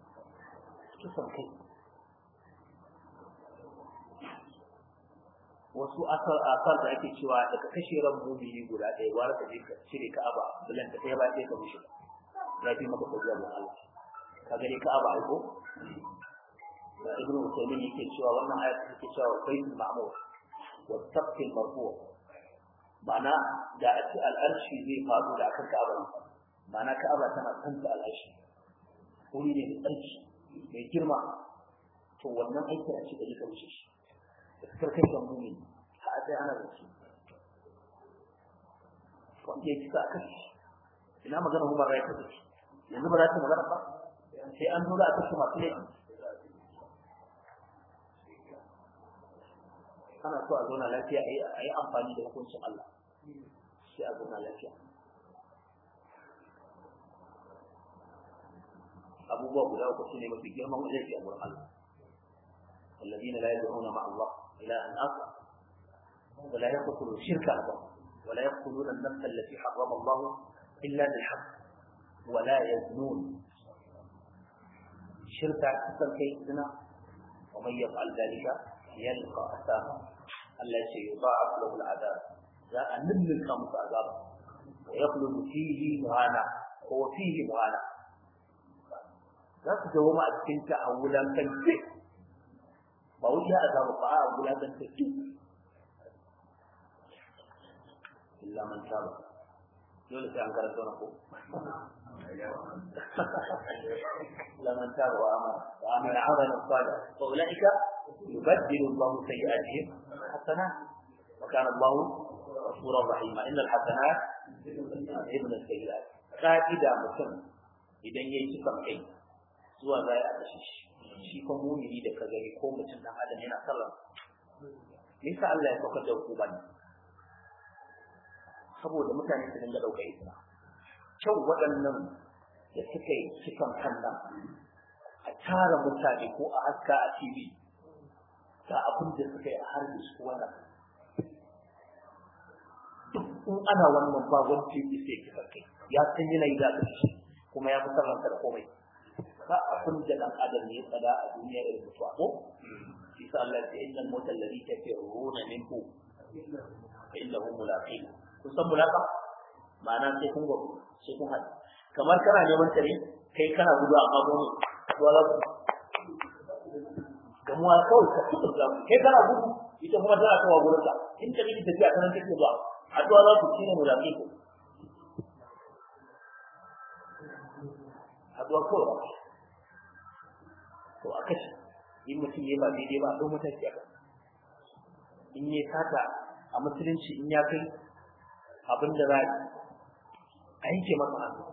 كيف كيف wasu asar da ake cewa daga kashe ran mumini guda ɗaya wara ka je ka cire Ka'aba bulan ta ɗaya ba sai ka mushi ya fi maka kwanciyar da Allah ka gani Ka'aba ai ko da Ibn Uthaymeen yake cewa wannan ayat take cewa baitul ma'mur wa taqil marfu' ma'ana da a ci al'arshi zai faɗo da akan Ka'aba ma'ana Ka'aba tana kanta al'arshi wuri ne mai tsarki mai girma to wannan aikin a ci da ka wuce shi karkai kan mumi a sai ana da shi wanda ya kisa kashi ina magana Umar rai ta kashi yanzu ba za ta magana ba sai an zo da aka ce masu laifi ana so a zauna lafiya a yi amfani da hukuncin Allah sai a zauna lafiya abubuwa guda uku su ne mafi girman laifi a wurin Allah الذين لا يدعون مع الله إلها آخر ولا يقتلون شركا ولا يقتلون النفس التي حرم الله إلا بالحق ولا يزنون شركا كسر كيدنا ومن يفعل ذلك يلقى أثاما التي يضاعف له العذاب لا نمل الخمس عذاب ويخلد فيه مهانا هو فيه مهانا لا تجوم أتكنت أولا تنفئ ba wuce a samu ba a gudanar da su illa man taba dole sai an karanta na ko illa man taba wa amana amalan salih fa ulaika yubaddilu Allahu sayyi'atihim hasanat wa kana Allahu ghafurur rahim innal hasanat ibn as-sayyi'at qa'ida mutum idan yayi cikan kai zuwa zai a kashe shi ko mumini da ka gani ko mutum dan adam yana sallah nisa Allah ya saukar da hukuma ne saboda mutane su dinga dauka isra kyau waɗannan da suka yi cikin kannan a tara mutane ko a haska a TV ga abin da suka yi a harbi su wannan in ana wannan ba wani TV sai kika kai ya san yanayi da shi kuma ya mutarranta da komai ba abin da dan adam ne tsada a duniya irin mutuwa ko shi sa Allah ya inna al-mautal ladhi tafiruna minhu innahu mulaqin kun san mulaqa ma'ana sai kun gobe sai kun haɗu kamar kana neman tare kai kana gudu amma gobe wala gamuwa kawai ka fito da kai kana gudu ita kuma tana kawo gurin ka in ta miji tafiya kana take zuwa addu'a za ku shine mulaqin addu'a ko to a kashi in mutum ya ba daidai ba don mataki aka in ya sata a musulunci in ya kai abin da za a yanke masa hannu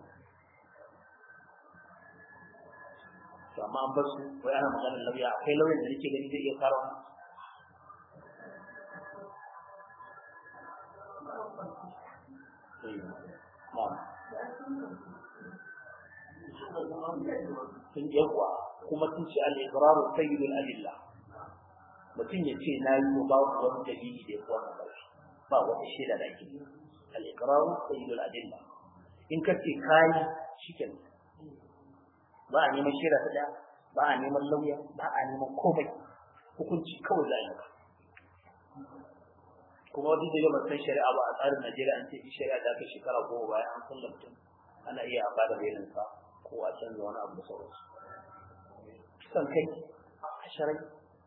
to amma an bar su wai ana maganar lauya akwai lauyan da nake gani zai iya karo sun yawa kuma sun ce al-iqraru sayyidul adilla mutum ya ce na yi ba wani dalili da ya kuwa ba wata shaida da ake al-iqraru sayyidul adilla in ka ce kai shikenan ba a neman shaida ta daya ba a neman lauya ba a neman komai hukunci kawai za a yi kuma wani da yawan san shari'a ba a tsarin Najeriya an ce shari'a da aka shekara 10 bayan an san mutum ana iya a bada bayaninsa ko a canza wani abu da sauransu kisan kai a sharai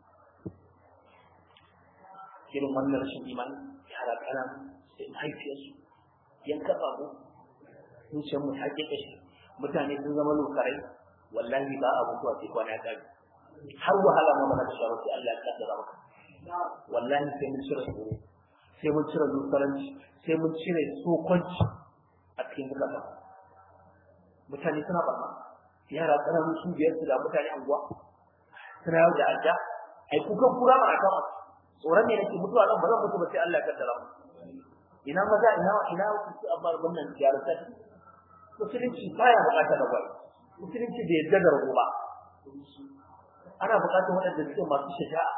irin wannan rashin imani yara kanan sai mahaifiyarsu yanka babu zuciyar mu ta ke kashi mutane sun zama lokarai wallahi ba a mutuwa sai kwana ya kare har wahala ma mana da shawarar sai Allah ya kaddara maka wallahi sai mun cire tsoro sai mun cire lusaranci sai mun cire sokonci a cikin bukata mutane suna barna yara ƙananu su biyar su da mutane anguwa suna yau da adda ai kukan kura ma aka tsoron ne nake mutuwa nan ba zan mutu ba sai Allah ya kaddara mu ina maza ina su abbar wannan ziyarata musulunci baya bukatar da gwai musulunci da yadda da rago ba ana bukatar waɗanda suke masu shaja'a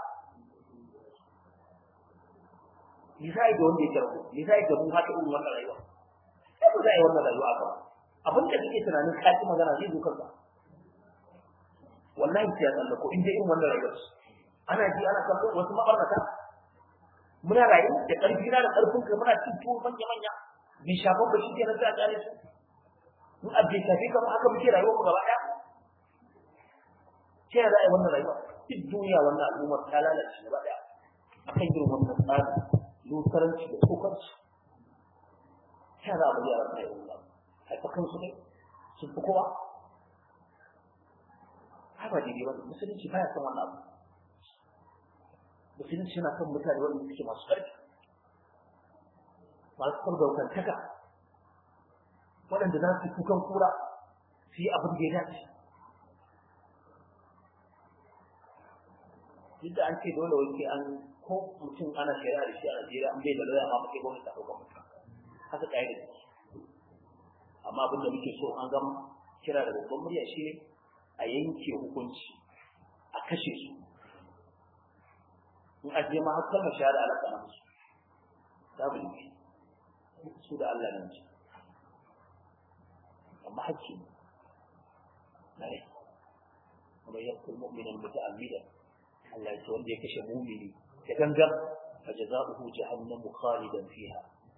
ni sai da wanda ya karbo ni sai da mu haka irin wannan rayuwa sai mu zai wannan rayuwa ba abin da kake tunanin ka ci magana zai zo kanka wallahi sai Allah ko inda irin wannan rayuwa ana ji ana kallon wasu mabarnata muna rayu da ƙarfi na da ƙarfin ka muna cin tuwo manya manya bin shafan ba shi ke na sai a gane su in abin shafi kamar haka muke rayuwar mu gaba ɗaya ta yaya za a yi wannan rayuwa duk duniya wannan al'ummar ta lalace gaba ɗaya akan irin wannan tsari lusaranci da tsokanci ta yaya za a bari yaran na yi wannan haifa kansu ne sun fi kowa haka daidai wani musulunci baya son wannan abu musulunci yana son mutane wanda suke masu ƙarfi masu sargaukantaka waɗanda za su kukan kura su yi abin da ya dace duk da an ce dole wai an ko mutum ana shari'a da shi a Najeriya an bai da lauya ma muke gwamnati a ɗaukar mutum haka ƙa'ida da shi amma abin da muke so an gama kira da babban murya shi ne a yanke hukunci a kashe su in aje ma har kalmar shahada ala kana musu babu ne su da Allah ne amma hakki ne kuma yakul mu'minan muta'ammidan Allah ya wanda ya kashe mu'mini da gangan fajazaohu jahannamu khalidan fiha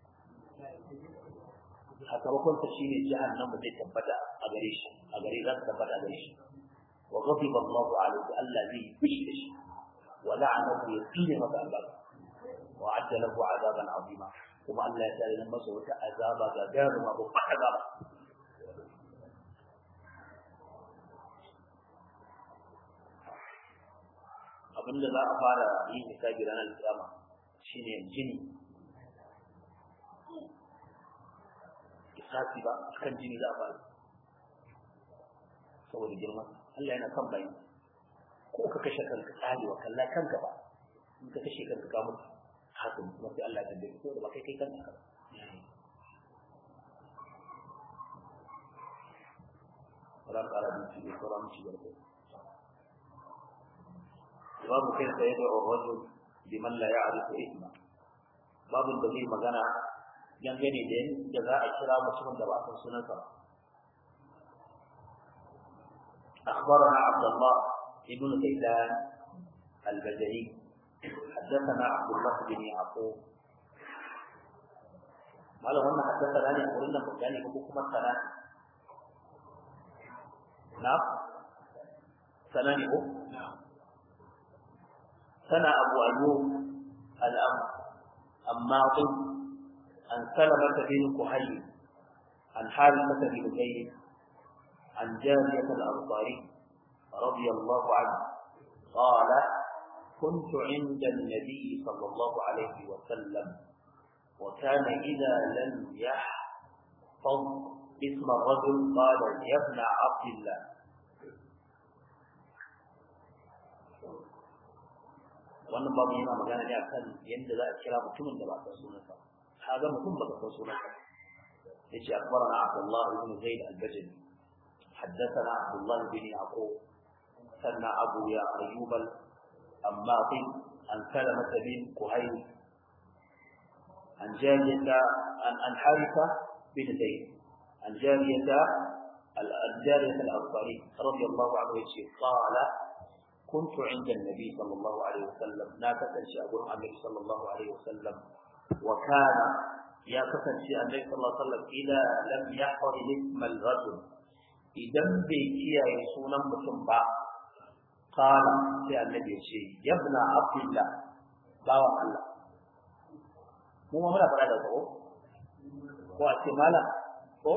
sakamakon ta shine jahannamu zai tabbata a gare shi a gare za ta tabbata a gare shi wa ghadiba Allahu alayhi Allah zai fishi shi ولعنه يقين ماذا الله وعد له عذابا عظيما وما الله تعالى لما سوى عذابا غير ما بقى عذابا abin da za a fara yin hisabi ranar kiyama shine jini hisabi ba kan jini za a fara saboda girma Allah yana kan bayi ko ka kashe kanka tsarewa kalla kanka ba in ka kashe kanka ka mutu haka kuma sai Allah ya tambaye ko da ba kai kanka ba ran kara din ci ko ran ci garko babu kai da yadda ar-rajul liman la ya'rifu isma babu da zai magana dangane da yadda za a kira mutumin da ba san sunansa ba أخبرنا عبد الله ابن زيدان البجلي حدثنا عبد الله بن يعقوب ما لو أن حدثنا لي قلنا مكاني حكومة سنة نعم سنة سنة أبو أيوب الأماطي عن سلمة بن كهيل عن حارثة بن زيد عن جارية الأنصاري رضي الله عنه قال كنت عند النبي صلى الله عليه وسلم وكان إذا لم يحفظ اسم الرجل قال يا ابن عبد الله wannan babu yana magana ne akan yadda za a kira mutumin da ba san sunansa kaga mutum ba san sunansa yace akbarana Abdullah ibn Zaid al-Bajali حدثنا عبد الله بن يعقوب سمع أبو أيوب الأماطي عن سلمة بن كهيل عن جارية عن حارثة بن زيد عن جارية الأنصاري رضي الله عنه قال كنت عند النبي صلى الله عليه وسلم ناكت أشياء النبي صلى الله عليه وسلم وكان يا كفن شيء النبي صلى الله عليه وسلم إذا لم يحفظ اسم الرجل idan bai kiyaye sunan mutum ba kana sai annabi ya ce yabna abdullah bawa Allah mu ma muna fara da ko a ce mala ko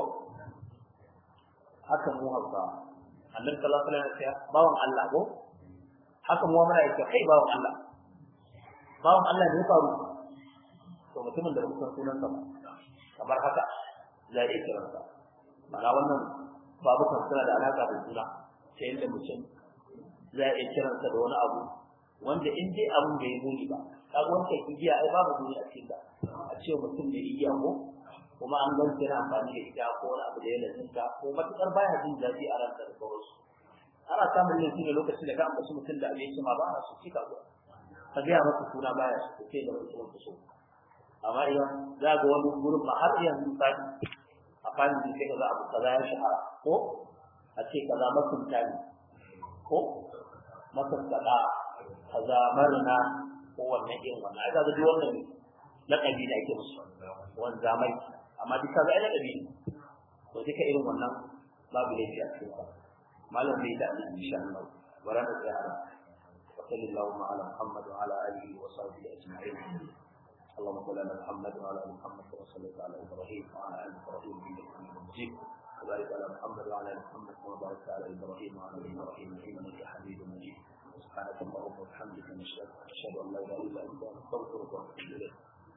haka mu haka annabi sallallahu alaihi wasallam ya bawan Allah ko haka mu muna yake kai bawan Allah ne faru to mutumin da mutum sunan sa kamar haka zai iya kiransa mana wannan babu fassara da alaka da juna sai inda mutum za a kiransa da wani abu wanda in dai abun bai muni ba kaga wanda igiya ai babu muni a cikin da a ce mutum da igiya ko kuma an ga yana amfani da ita ko wani abu da ya lazimta ko matukar baya jin daɗi a ransa da sauransu ana samun laifi ne lokacin da ka ambaci mutum da abin ma ba a so cika ba ka ga masa suna baya so sai da mutum ku so amma idan za ga wani gurin ba har yanzu sai a fannin da kaga abu kaza ya shahara ko a ce kaza makunta ne ko makunta kaza marna ko wannan irin wannan ai kaga duk wannan laqabi da ake musu wanda mai amma duk kaga ai laqabi ne to duka irin wannan babu laifi a cikin sa malam bai da insha Allah baraka da وصلى اللهم على محمد وعلى اله وصحبه اجمعين اللهم صل على محمد وعلى ال محمد كما صليت على ابراهيم وعلى ال ابراهيم انك حميد مجيد وبارك على محمد وعلى ال محمد كما باركت على ابراهيم وعلى ال ابراهيم انك حميد مجيد سبحانك اللهم وبحمدك نشهد ان لا اله الا انت نستغفرك ونتوب اليك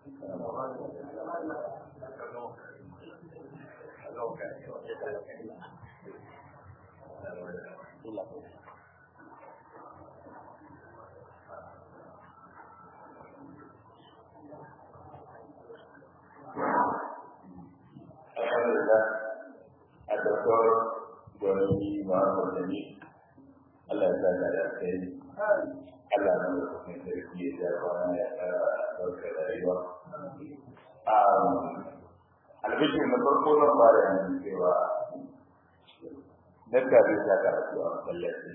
Alhamdulillah, Dr. Gwani Muhammad Dani, Allah ya saka da kai, Allah ya mai sarki da kwana ya ɗauka rayuwa. Albishin na farko zan fara yanzu cewa dakka zai sa karatu a masallaci.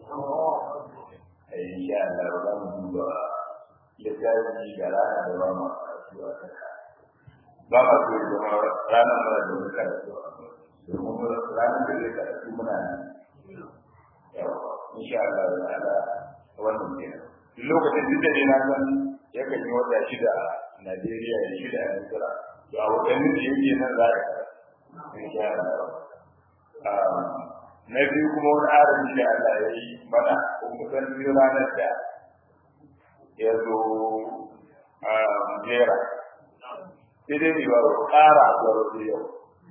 Insha Allah za mu duba littafi da rana da ba mu karatu a kasa. Ba ma su zama ranar mara da wani karatu domin ranar da zai karatu muna nan yawa insha Allah da ta'ala wannan kenan lokacin duk da na san ya kan yi wata shida a Najeriya ya shida a Misira to a watannin da yake nan za a insha Allah na biyu kuma wani arin da Allah ya yi mana kuma san biyu ranar da ya zo jera sai dai ne ba ƙara a tsaro da yau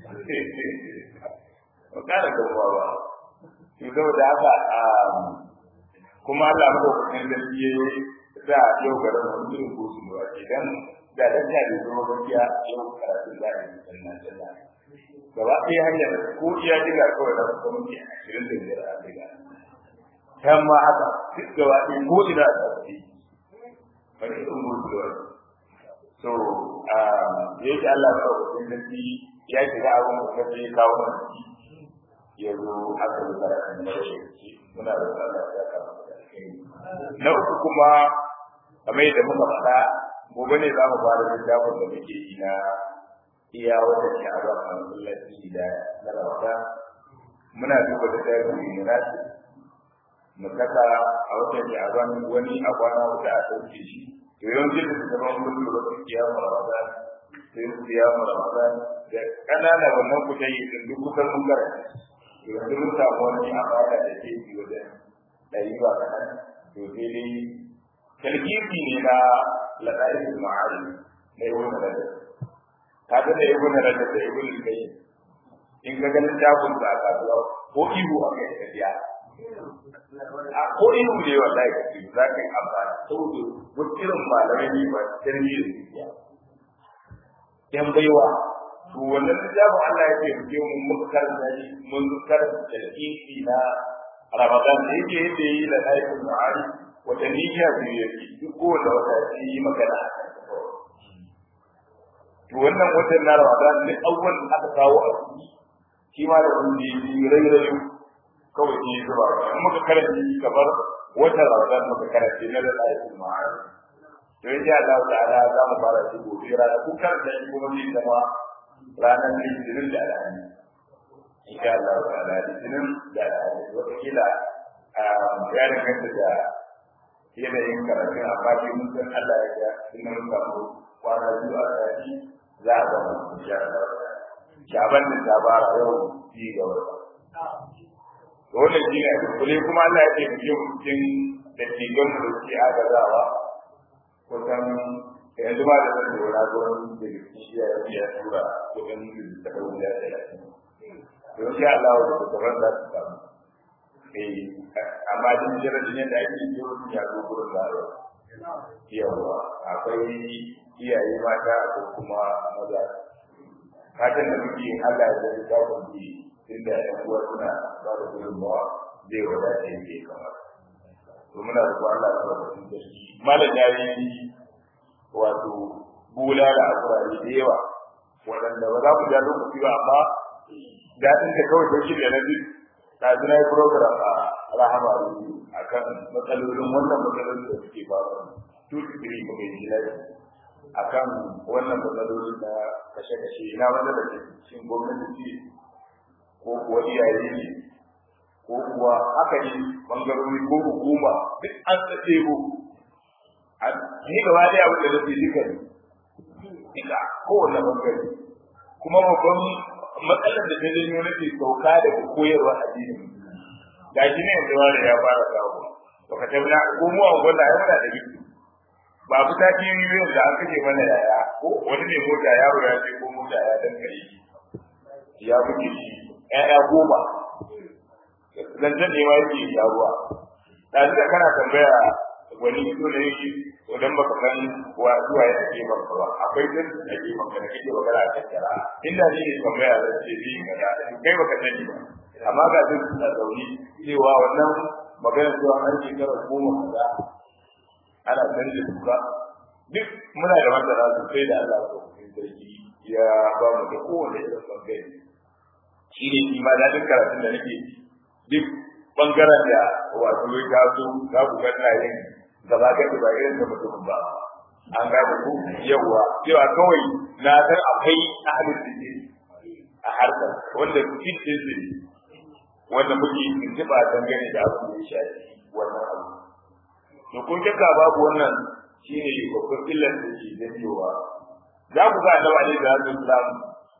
ba ƙara gabuwa ba to saboda haka kuma Allah maka kuɗin da ya sa yau garin wani irin gosu ne wace dan da dakta da zo gaskiya yau karatun za a yi sannan gaba ɗaya hanyar ko iya diga kawai da kuma ke 25 a diga kan ma haka duk gaba ɗaya ko ina a tsarki wani irin gosu da wani so yake Allah ya kawo da ya shiga abin da ya kawo mana ya zo aka yi karatun da shi muna da Allah ya kawo na uku kuma kamar yadda muka faɗa gobe ne za mu fara littafin da muke yi na iya wata sha'aba a masallaci da na rawata muna duba da tarihi ne na mu saka a wata sha'aba wani a kwana wata a sauke shi to yawanci da zama mun lura da kiyama Ramadan sai kiyama Ramadan da kanana wannan kutai din duk kusan mun karanta to yanzu mun samu wani amana da ke yi wajen dai ba kana to sai dai kalkifi ne na ladaiful ma'arif na ibn Rajab kaga da ibn Rajab da ibn Qayyim in ga ganin dabun da aka zuwa ko ihu a kai tafiya a ko ihu ne wallahi kace za ka yi amfani saboda irin malamai ne ba tarbiyyar zuciya yan baiwa to wannan littafin Allah ya ce ke mun muka karanta shi mun karanta talqiqi na Ramadan da yake yi da laifin ma'ari wata niyya ce yake duk ko da wata ce yi magana to wannan watan na Ramadan ne awwal aka kawo a shi ma da wani rairayi kawai ne zuwa muka karanta shi kamar wata Ramadan muka karanta na da laifin ma'ari to insha Allah ta'ala za mu fara shi gobe rana ku karanta shi kuma zai zama ranar Litinin da Alhamis insha Allah ta'ala Litinin da Alhamis wata kila ya danganta da yanayin karatun amma shi mun san Allah ya ga inda mun samu kwana biyu a sati za a zama insha Allah shaban da dabara yau ci gaba wannan shi ne kuma Allah ya taimake mu cikin da cikin da suke agazawa kusan yanzu ba da zan lura gurin da shi ya tura kudin da ta wuya da ya to insha Allah da gaban da su samu amma din jirgin da ake yi ya zo gurin da yawa akwai iyaye mata ko kuma maza fatan da muke Allah ya zai ta kunci inda ɗan uwa suna ba da gudunmawa zai wadace yake kamar to muna da Allah ya rubuta da shi malam yayi wato bula da akurari da yawa waɗanda ba za mu ja lokaci ba amma daɗin da kawai sauki da na biyu na zina program a rahama a kan matsalolin wannan matsalolin da suke faruwa 2-3 muka yi lafi akan wannan matsaloli na kashe-kashe ina wanda da ke cikin gwamnati ce ko kuwa iyaye ne ko kuwa haka ne bangarori ko hukuma duk an tsaye ko a ni gaba da abin da zai duka ne duka kowane bangare kuma babban matsalar da ta janyo nake sauka daga koyarwa addini ga shi ne yanzu wani ya fara kawo to ka tabbata ko mu a gwada ya fara da biki ba ku ta kin yi da aka ce mana yaya ko wani ne mota yaro ya ce ko mota ya dan kai ya buke shi ƴaƴa 10 zanzan ne ma yake yaruwa da kana tambaya wani ido ne yake idan baka san wa zuwa ya take maka ba akwai din da ke maka da kake magana a kankara inda ne tambaya da ce bi ga kai baka sani ba amma ga duk da zauni cewa wannan magana cewa an ce kara 10 kaza ana canza duka duk muna da masara sosai da Allah ko sarki ya ba mu da kowane irin bangare shi ne shi ma da karatun da nake duk bangaren da wato ya gaso za ku ga ina yin gaba ga ba irin da mutum ba an ga ku yawa cewa kawai na san akwai ahlul dinni a harkar wanda fit din wanda muke tuntuba dangane da abin da ya shafi wannan abu to kun kaka babu wannan shine babban illar da ke janyowa za ku ga Annabi alaihi salatu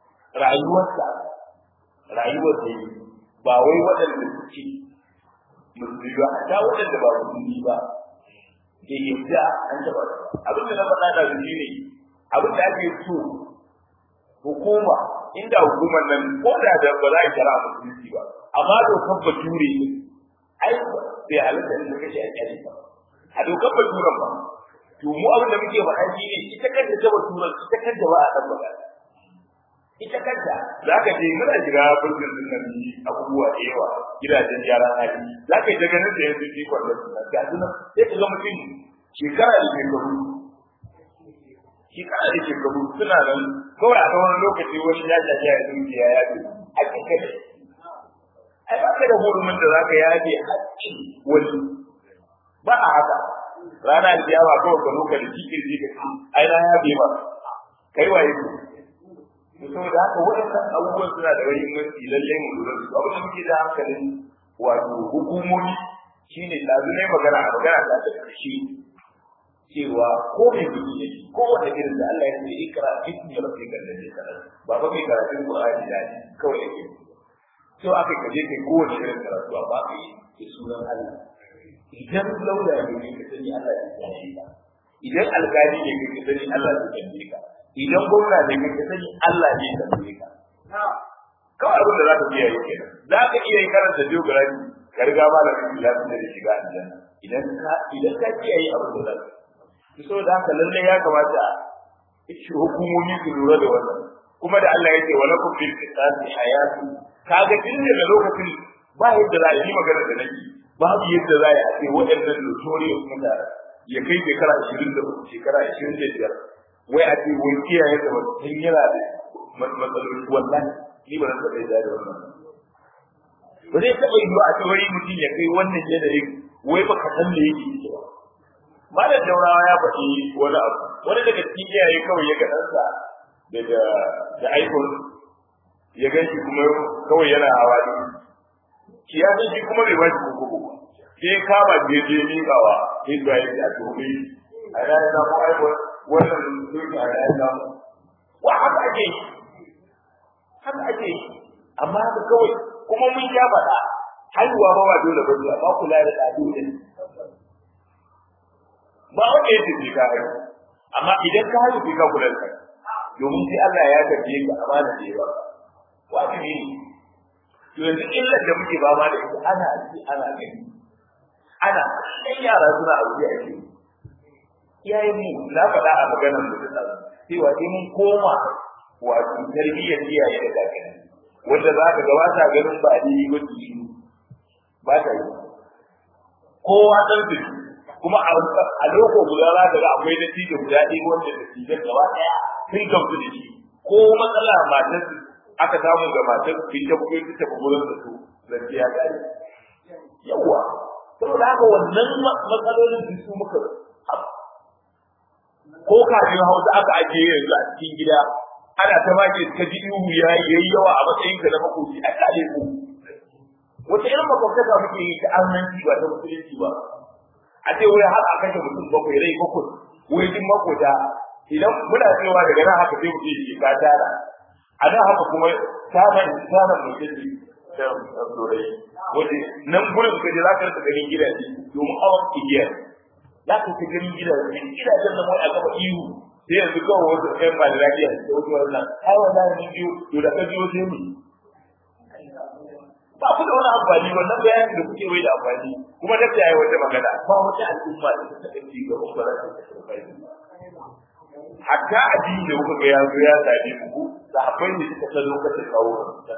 rayuwar da ba wai waɗanda suke musulmi ba ta waɗanda ba musulmi ba ke yadda an taɓa abin da na faɗa da shi ne abin da ake so hukuma inda hukumar nan ko da ba za a kira musulunci ba amma dokar bature ai bai halatta da kake a kyale ba a dokar baturen ba to mu abin da muke faɗa shi ne ita kanta ta baturen ita kanta ba a ɗan ita kanta za ka je muna shiga burkin sunan abubuwa da yawa gidajen yaran hali za ka yi daga nan da yanzu ji kwallon sunan ga sunan sai ka ga mutum shekara da shekaru suna nan kawai a wani lokaci wani ya jaje ya zuciya ya ce haƙƙin ka ne ai ba ka da hurumin da za ka yaje haƙƙin wani ba a haka rana alkiyama kawai ka nuka da cikin zika ai na ya bai ba kai waye saboda haka waɗannan abubuwan suna da muhimmanci lallai mu lura da su abin da muke da hankalin wato hukumomi shine lazumai magana ta ƙarshe cewa ko mai gudu ne ko wanda irin da Allah ya ce ikra ismi rabbikal ladhi khalaq ba ba mai karatun Qur'ani da ne kawai yake to aka kaje kai ko wanda irin karatu ba kai da sunan Allah idan lauya ne ka sani Allah ya tsare ka idan alƙali ne ka sani Allah ya tsare ka idan gwamna ne ka sani Allah ne ya tsare ka kawai abin da za ka iya yi kenan za ka iya yi karanta geography ka riga malamin lafiya da shiga aljanna idan ka kiyaye abin da za ka so da haka lalle ya kamata hukumomi su lura da wannan kuma da Allah yake wala kun bil qisasi hayatu kaga tun daga lokacin ba yadda za a yi magana da nake babu yadda za a ce waɗannan notorious mutane ya kai shekara 20 shekara 25 wai a ce wai kiyaye da mutum yana da matsaloli wallahi ni ba zan taɓa da wannan ba zai taɓa yiwu a ce wai mutum ya kai wannan yanayin wai ba ka san me yake yi ba malam daurawa ya faɗi wani abu wani daga cikin iyaye kawai ya ga ɗansa da iPhone ya gan shi kuma kawai yana hawa ne shi ya san shi kuma bai ba shi koko sai ya kama jeje miƙawa sai zuwa ya ce a tobe a ranar na ko iPhone wannan soke a ranar na wa haka ake yi amma haka kawai kuma mun ya faɗa haihuwa ba dole ba ne amma kula da ɗaɗo ne ba wanda ya tafi ka haihu amma idan ka haihu sai ka kula da kai domin sai Allah ya tafiye ka amana da yawa wajibi ne to yanzu illar da muke ba ma da ita ana gani ana ɗan yara suna abu da ake iyayen mu na faɗa a maganar da ta tsara cewa sai mun koma wato tarbiyyar iyaye da kakanni wanda za ka ga ba ta ganin ba ni ba ki ba ta yi kowa dan su kuma a lokacin guda za ka ga akwai natija guda ɗaya wanda natijar gaba ɗaya sun gamsu da shi ko matsala matar aka samu ga matar kin ta kuma ta tafi gurin da su gaskiya gari yawa saboda haka wannan matsalolin su muka ko kafin Hausa aka ajiye yanzu a cikin gida ana ta maki ta ji ihu yayi yawa a matsayin ka na makoci a kare ku wata irin makwabtaka muke yi ta annanci ba ta musulunci ba a ce wai har a kashe mutum bakwai rai bakwai wai din makota idan muna cewa daga nan haka sai mutum ya ka tara a nan haka kuma sanan mutum da dorai waje nan gurin ka je za ka rika ganin gidaje domin awon igiya za ka ta ganin gidajen nan wai a gaba ihu sai yanzu kawai wasu ɗan ba da lafiya da wasu wannan ai wannan ne biyu to da ka biyo sai mu ba ku da wani amfani wannan bayanin da kuke wai da amfani kuma da ta yi wata magana ba wata al'umma da ta tafi ga ba za ta tafi hatta addini da kuka ga yanzu ya zabe ku sahabbai ne suka ta lokacin kawo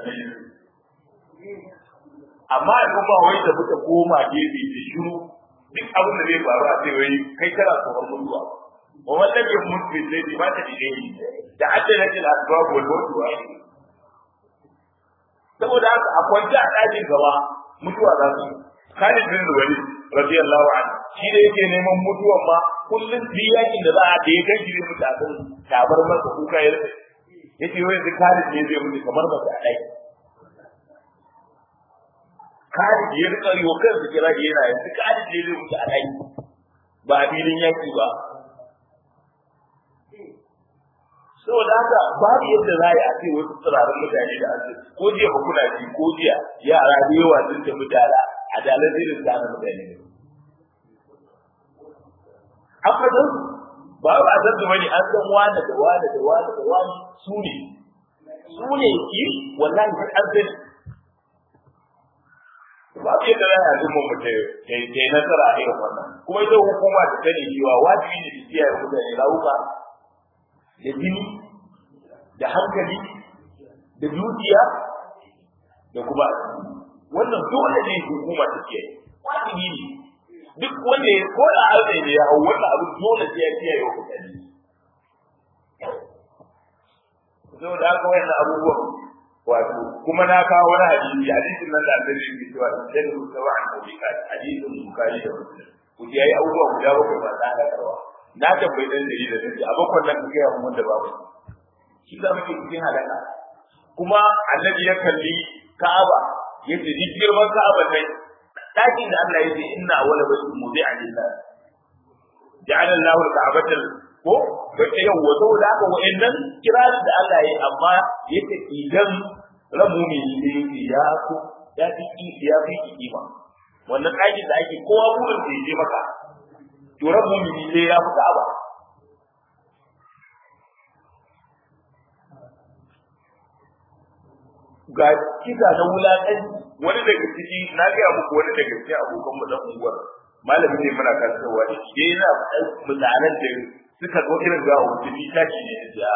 amma in ba wai da muka koma gefe da shiru duk abin da zai faru a ce wai kai kana tsoron mutuwa wa wannan ke mutu zai ba ta dige da adalatin asbab wal mawdu saboda haka a kwanta a ɗakin gaba mutuwa za su Khalid bin Walid radiyallahu anhu shi da yake neman mutuwan ma kullum biyakin da za a da ya kai shi mutu a kan tabar masa kuka ya rufe yace wai zai Khalid ne zai mutu kamar ba ta ɗaki Khalid ya rika yi wa kansa kira da yana yanzu Khalid ne zai mutu a ɗaki ba a filin yaki ba saboda haka babu yadda za a ce wasu tsirarin mutane da an ko jiya ba kuna ji ko jiya yara da yawa sun tafi dala a dalar irin da mutane ne abadan ba a san da wani an san wani da wani da wani da wani su ne ki wallahi sai an san babu yadda za a zuma mutum kai nasara a irin wannan kuma ita hukuma ta sani cewa wajibi ne da kiyaye mutane lauka da jini da hankali da dukiya da kuma wannan dole ne hukuma ta ce wajibi ne duk wanda ya ko da aure ne ya hau wannan abu dole sai ya kiyaye wa mutane so da aka wannan abubuwan wato kuma na kawo wani hadisin nan da annabi ya ce wa dan mutawan mubikat hadisin bukari da muslim ku ji ayi abubuwa guda bakwai ba tsaka karwa na tambayi dan da yake da a bakon nan kai mun wanda babu shi da muke cikin halaka kuma annabi ya kalli Ka'aba yace ni girman Ka'aba ne dakin da Allah yace inna awwala baytin mudi'a lillah ja'ala Allahu al-Ka'bata ko bace yau wato da aka wa'annan kirari da Allah yayi amma yace idan ramumi ne ya ku ya fi kima wannan dakin da ake kowa burin da yake maka to ramumi ne ya fi Ka'aba ga kisa na wulaƙanci wani daga ciki na ga muku wani daga cikin abokan mu dan unguwar malami ne muna kasancewa da shi yana mutanen da suka zo irin ga wani taki ne da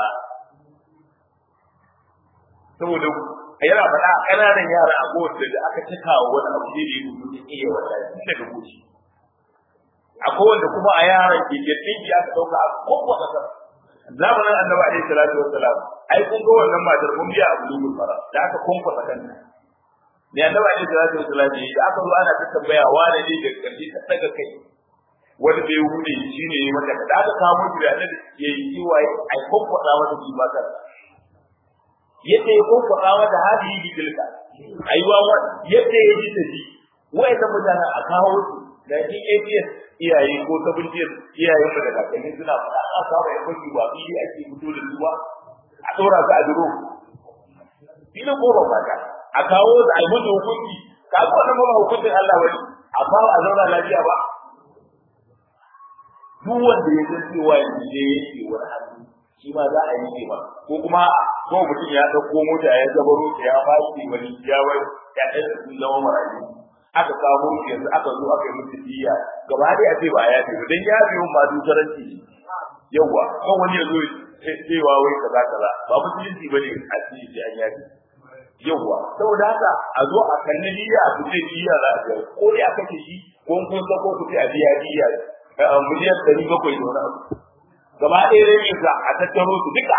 saboda yana faɗa ƙananan yara a kowace da aka cika wa wani abu da ya gudu da iya wata daga goshi akwai wanda kuma a yaran ke ɗinki aka ɗauka a kowace ƙasa zamanin annabi alaihi salatu wassalam ai kun ga wannan matar mun biya abu dubul fara da aka kunfa kanta ne annabi alaihi salatu wassalam da aka zo ana ta tambaya wane ne da karshe ta daga kai wanda bai hude shine yayi mata da aka kawo shi da annabi yayi ciwa ai kunfa da mata bi ba kan yace kunfa da mata hadi bi tilka aiwa yace yaji ta ji wai da mutane a kawo su da shi APS iyaye ko sabuntiyar iyayen mu da kakanni suna fada a saba ya kuki ba bi ake fito da zuwa a dora su a duro ina ko ba ka a kawo da ai mutu hukunci ka ko da ba hukuncin Allah wani amma a zauna lafiya ba duk wanda ya san cewa yanzu ne yake wani hannu shi ma za a yi ba ko kuma ko mutum ya dauko mota ya zabaro ya ba shi wani ya wai ya dan sun zama marayu aka kawo yanzu aka zo aka yi musu diya gaba dai a ce ba ya ce dan ya biyo ma dukaranci yawa ko wani yazo cewa wai kaza kaza ba musulunci bane a cikin sai an yaji yawa saboda haka a zo a kalli diya a ce diya za a ga ko ya kace shi ko kun sako ku ce a biya diya miliyan 700 da wani abu gaba ɗaya rai za a tattaro su duka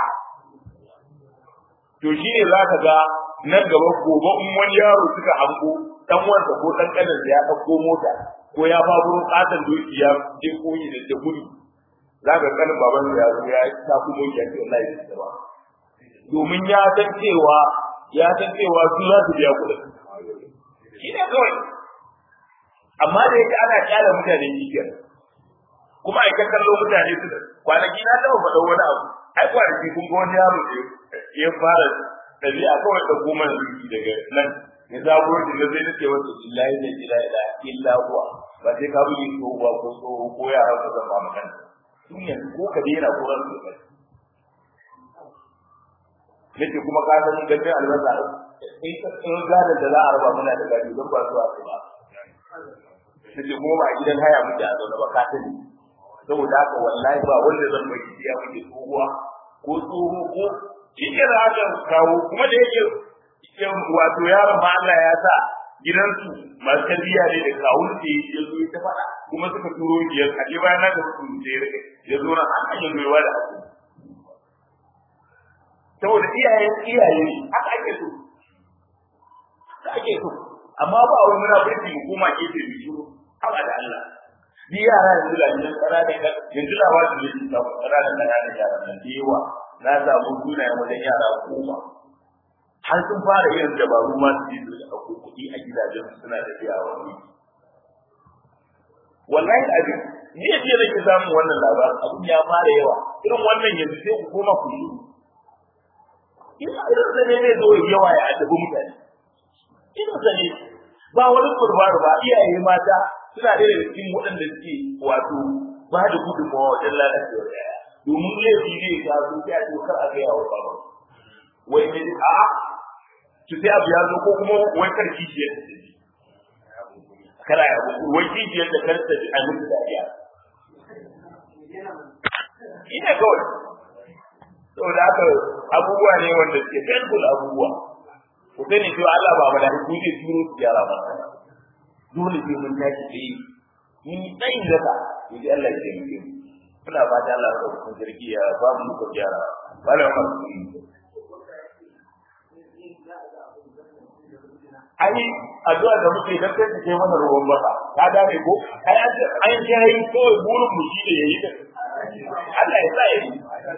to shine zaka ga nan gaba gobe in wani yaro suka hango dan wanda ko dan kanin ya dauko mota ko ya baburo katan doki ya je koyi da gudu za ka kanin baban ya zo ya ta kuma ya ce wallahi da ba domin ya san cewa su za su biya kuɗin shi ne kawai amma da yake ana kyala mutane jikin kuma ai kan kallo mutane su kwanaki na taɓa faɗa wani abu ai kwanaki kun ga wani yaro ya fara ɗabi'a kawai da goma daga nan ya zago shi da zai nake wasu illahi da illa huwa ba sai ka buge tsohuwa ko tsoho ko yara ko zama magana sun yanzu ko ka daina ko ran su kai nake kuma ka san ganin albasa in gadon da za a raba muna da gado don ba su a ba nake kuma ba gidan haya muke a zaune ba ka sani saboda haka wallahi ba wanda zan bai ya muke tsohuwa ko tsoho ko shi ke da haka kawo kuma da yake wato yaron ma Allah ya sa gidansu masu tarbiyya ne da kawun da ya zo ta faɗa kuma suka turo biyar a ke bayan na da mutum da ya zo nan an hanyar zuwa da haku saboda iyaye ne haka ake so amma ba wani muna bai mu koma gefe mu shiru haka da Allah ni yara yanzu da gidan tsara da yanzu da wasu ne da tsara da kana da yara nan da yawa na samu sunayen wajen yara goma har sun fara yin dabaru ma su yi da akwai kuɗi a gidajen suna da biya wani wallahi abin ni yace nake samun wannan labarin abin ya fara yawa irin wannan yanzu sai ku koma ku yi ina irin da ne zo yawa ya adabi mutane ina sani ba wani kurbaru ba iyaye mata suna da cikin waɗanda suke wato ba da gudunmawa wajen lalacewar yaya domin laifi ne ga su ya ce kar a gaya wa baba wai ne a su sai abu ya zo ko kuma wai kar kishiyar da shi kana ya wai kishiyar da kar ta ji a mutu da iya ina kawai saboda haka abubuwa ne wanda suke painful abubuwa ku sani cewa Allah ba mu da hukunci turo su gyara ba dole sai mun tashi tsaye mun tsayin daga yaji Allah ya taimake mu muna fata Allah ya kawo sarki ya ba mu ku gyara wala ma ai addu'a da muke dan sai take mana ruwan baka ka gane ko ai sai ko burin mu shi ne yayi Allah ya sa yi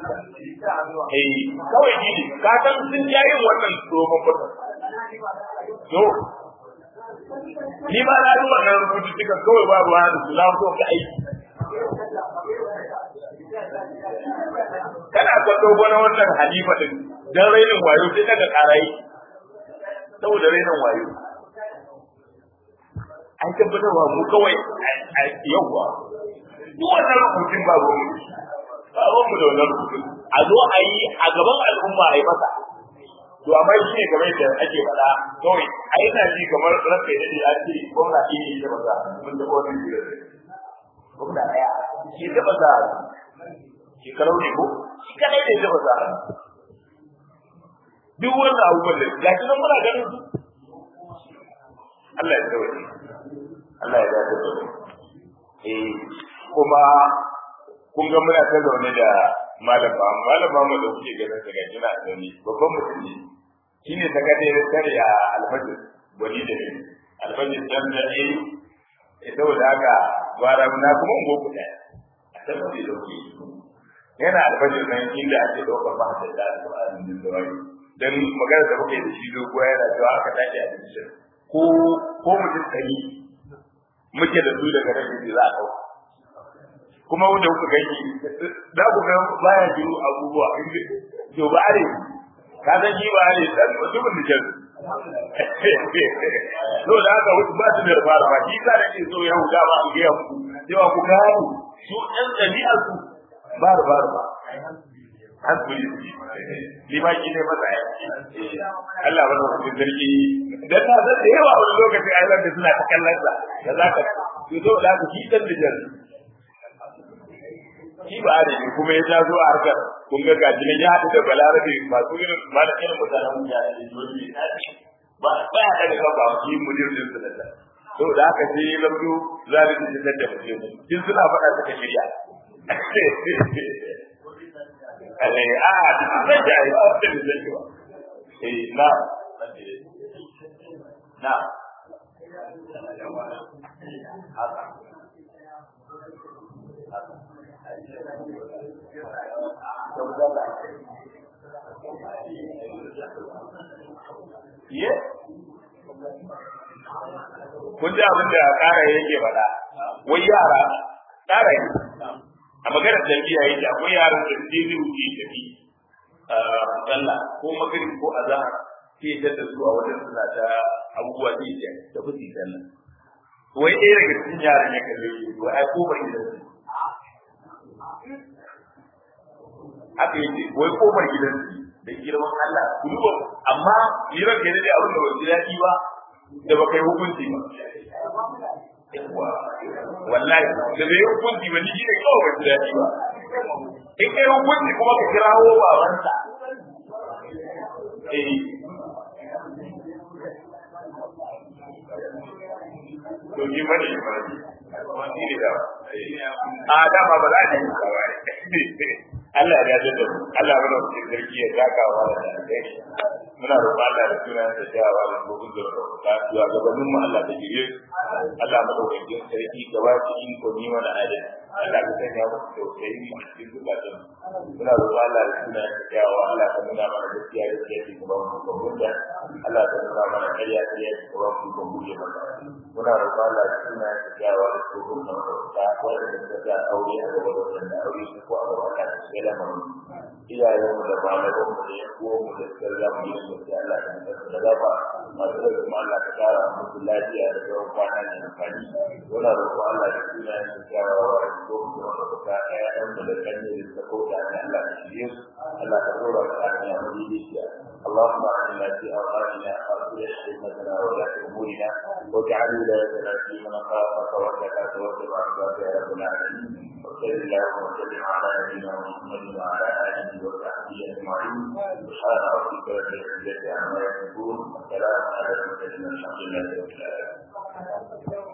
kawai ni ka san sun yayi wannan ruwan baka to ni ma na duba nan rubutu duka kawai ba ruwa da su lawo ka aiki kana kwado gona wannan halifa din dan rainin wayo sai daga karai saboda rainin wayo an tabbatarwa mu kawai yauwa duk wannan rubutun ba mu da wannan rubutun a zo a yi a gaban al'umma a yi masa to amma shi ne kamar da ake faɗa kawai a yana ji kamar ranka ya dade an ce gwamna ɗaya ne ta maza mun da wannan jira gwamna ɗaya shi ta maza shekarau ne ko shi kadai ne ta maza duk wannan abubuwan da ga shi nan muna ganin su Allah ya tsawaye Allah ya dace da kuma kun ga muna ta zaune da malama mu da kuke ganin daga jina da ni babban mutum ne shine sakatare tare a alfajir wani da ni alfajir dan da ni saboda haka bara na kuma ngo ku daya a tabbata da ku yana alfajir nan inda ake daukar ba da Alƙur'ani din da wani dan magana da kuke da shi dogo yana cewa aka tashi a cikin ko mutum kai muke da su daga nan da za a dauka kuma wanda kuka gani za ku ga baya jiru abubuwa inda to ba are ka san shi ba are dan mutumin da jan to da haka ba su da fara ba shi ka da ke so ya huda ba a ga ku cewa ku gano su ɗan ɗabi'a su ba an kuli ni ba ki ne masa Allah ba da ku zargi dan na san da yawa wani lokaci ayyukan da suna ta kallon sa da zaka to da haka shi dan da jan shi ba da kuma ya tazo a harkar kun ga gaji ne ya hada da balarabe masu irin malakin mutanen mutane da yoyi ba ya daga ba shi mudir din su da to da haka sai lamdu zalimi da mutum din suna faɗa suka shirya alai sai da ai ba da zai ba na haka ye kun ji abin da ƙara yake faɗa wai yara ƙara yi a maganar tarbiyya yake akwai yaran da suke zai wuce tafi sallah ko magrib ko azhar sai ya tada su a wajen suna ta abubuwa sai ya tafi su sallah wai ɗaya daga cikin yaran ya kalle shi wai ai ko bai da su haka yake wai kofar gidansu da girman Allah ku duba amma liran ke da abin da ba ji daɗi ba da ba kai hukunci ba wallahi da bai hukunci ba ni ne kawai ba ji daɗi ba in kai hukunci kuma ka kirawo babansa to ni ba ne ba ni ne da a dama ba za a yi ba Allah ya dace da mu Allah ya bada mu sarki ya daka wa da kai muna roƙon Allah da sunan da jawa da gobin da ka zuwa gabanin mu Allah da gire Allah mu dauke da sarki gaba cikin ko ni mana adalci Allah ka sanya mu tausayi mu cikin zukatan muna roƙon Allah da sunan da jawa Allah ka nuna mana gaskiya da yake gaba mu ko gunda Allah ka nuna mana ƙarya da yake gaba mu ko guje maka muna roƙon Allah da sunan da jawa da gobin da ka wanda da aure a gaba da aure ko a gaba da iyayenmu da malamanmu da yankuwanmu da suka riga mu yin da Allah ka nuna da gaba masu da kuma Allah ka kara musu lafiya da yawan kwana da amfani muna roƙon Allah da suna yin kyawawa da kuma da ka ƴaƴan mu da kanne da suka kauta da Allah ka shirye su Allah ka dora su a hanya madidiciya اللهم اعنا في اوطاننا واصلح ائمتنا وولاة امورنا واجعل ولايتنا في من خافك واتقاك واتبع عبادك يا رب العالمين وصل اللهم وسلم على نبينا محمد وعلى اله وصحبه اجمعين سبحان ربك رب العزه عما يصفون والسلام على المرسلين الحمد لله رب العالمين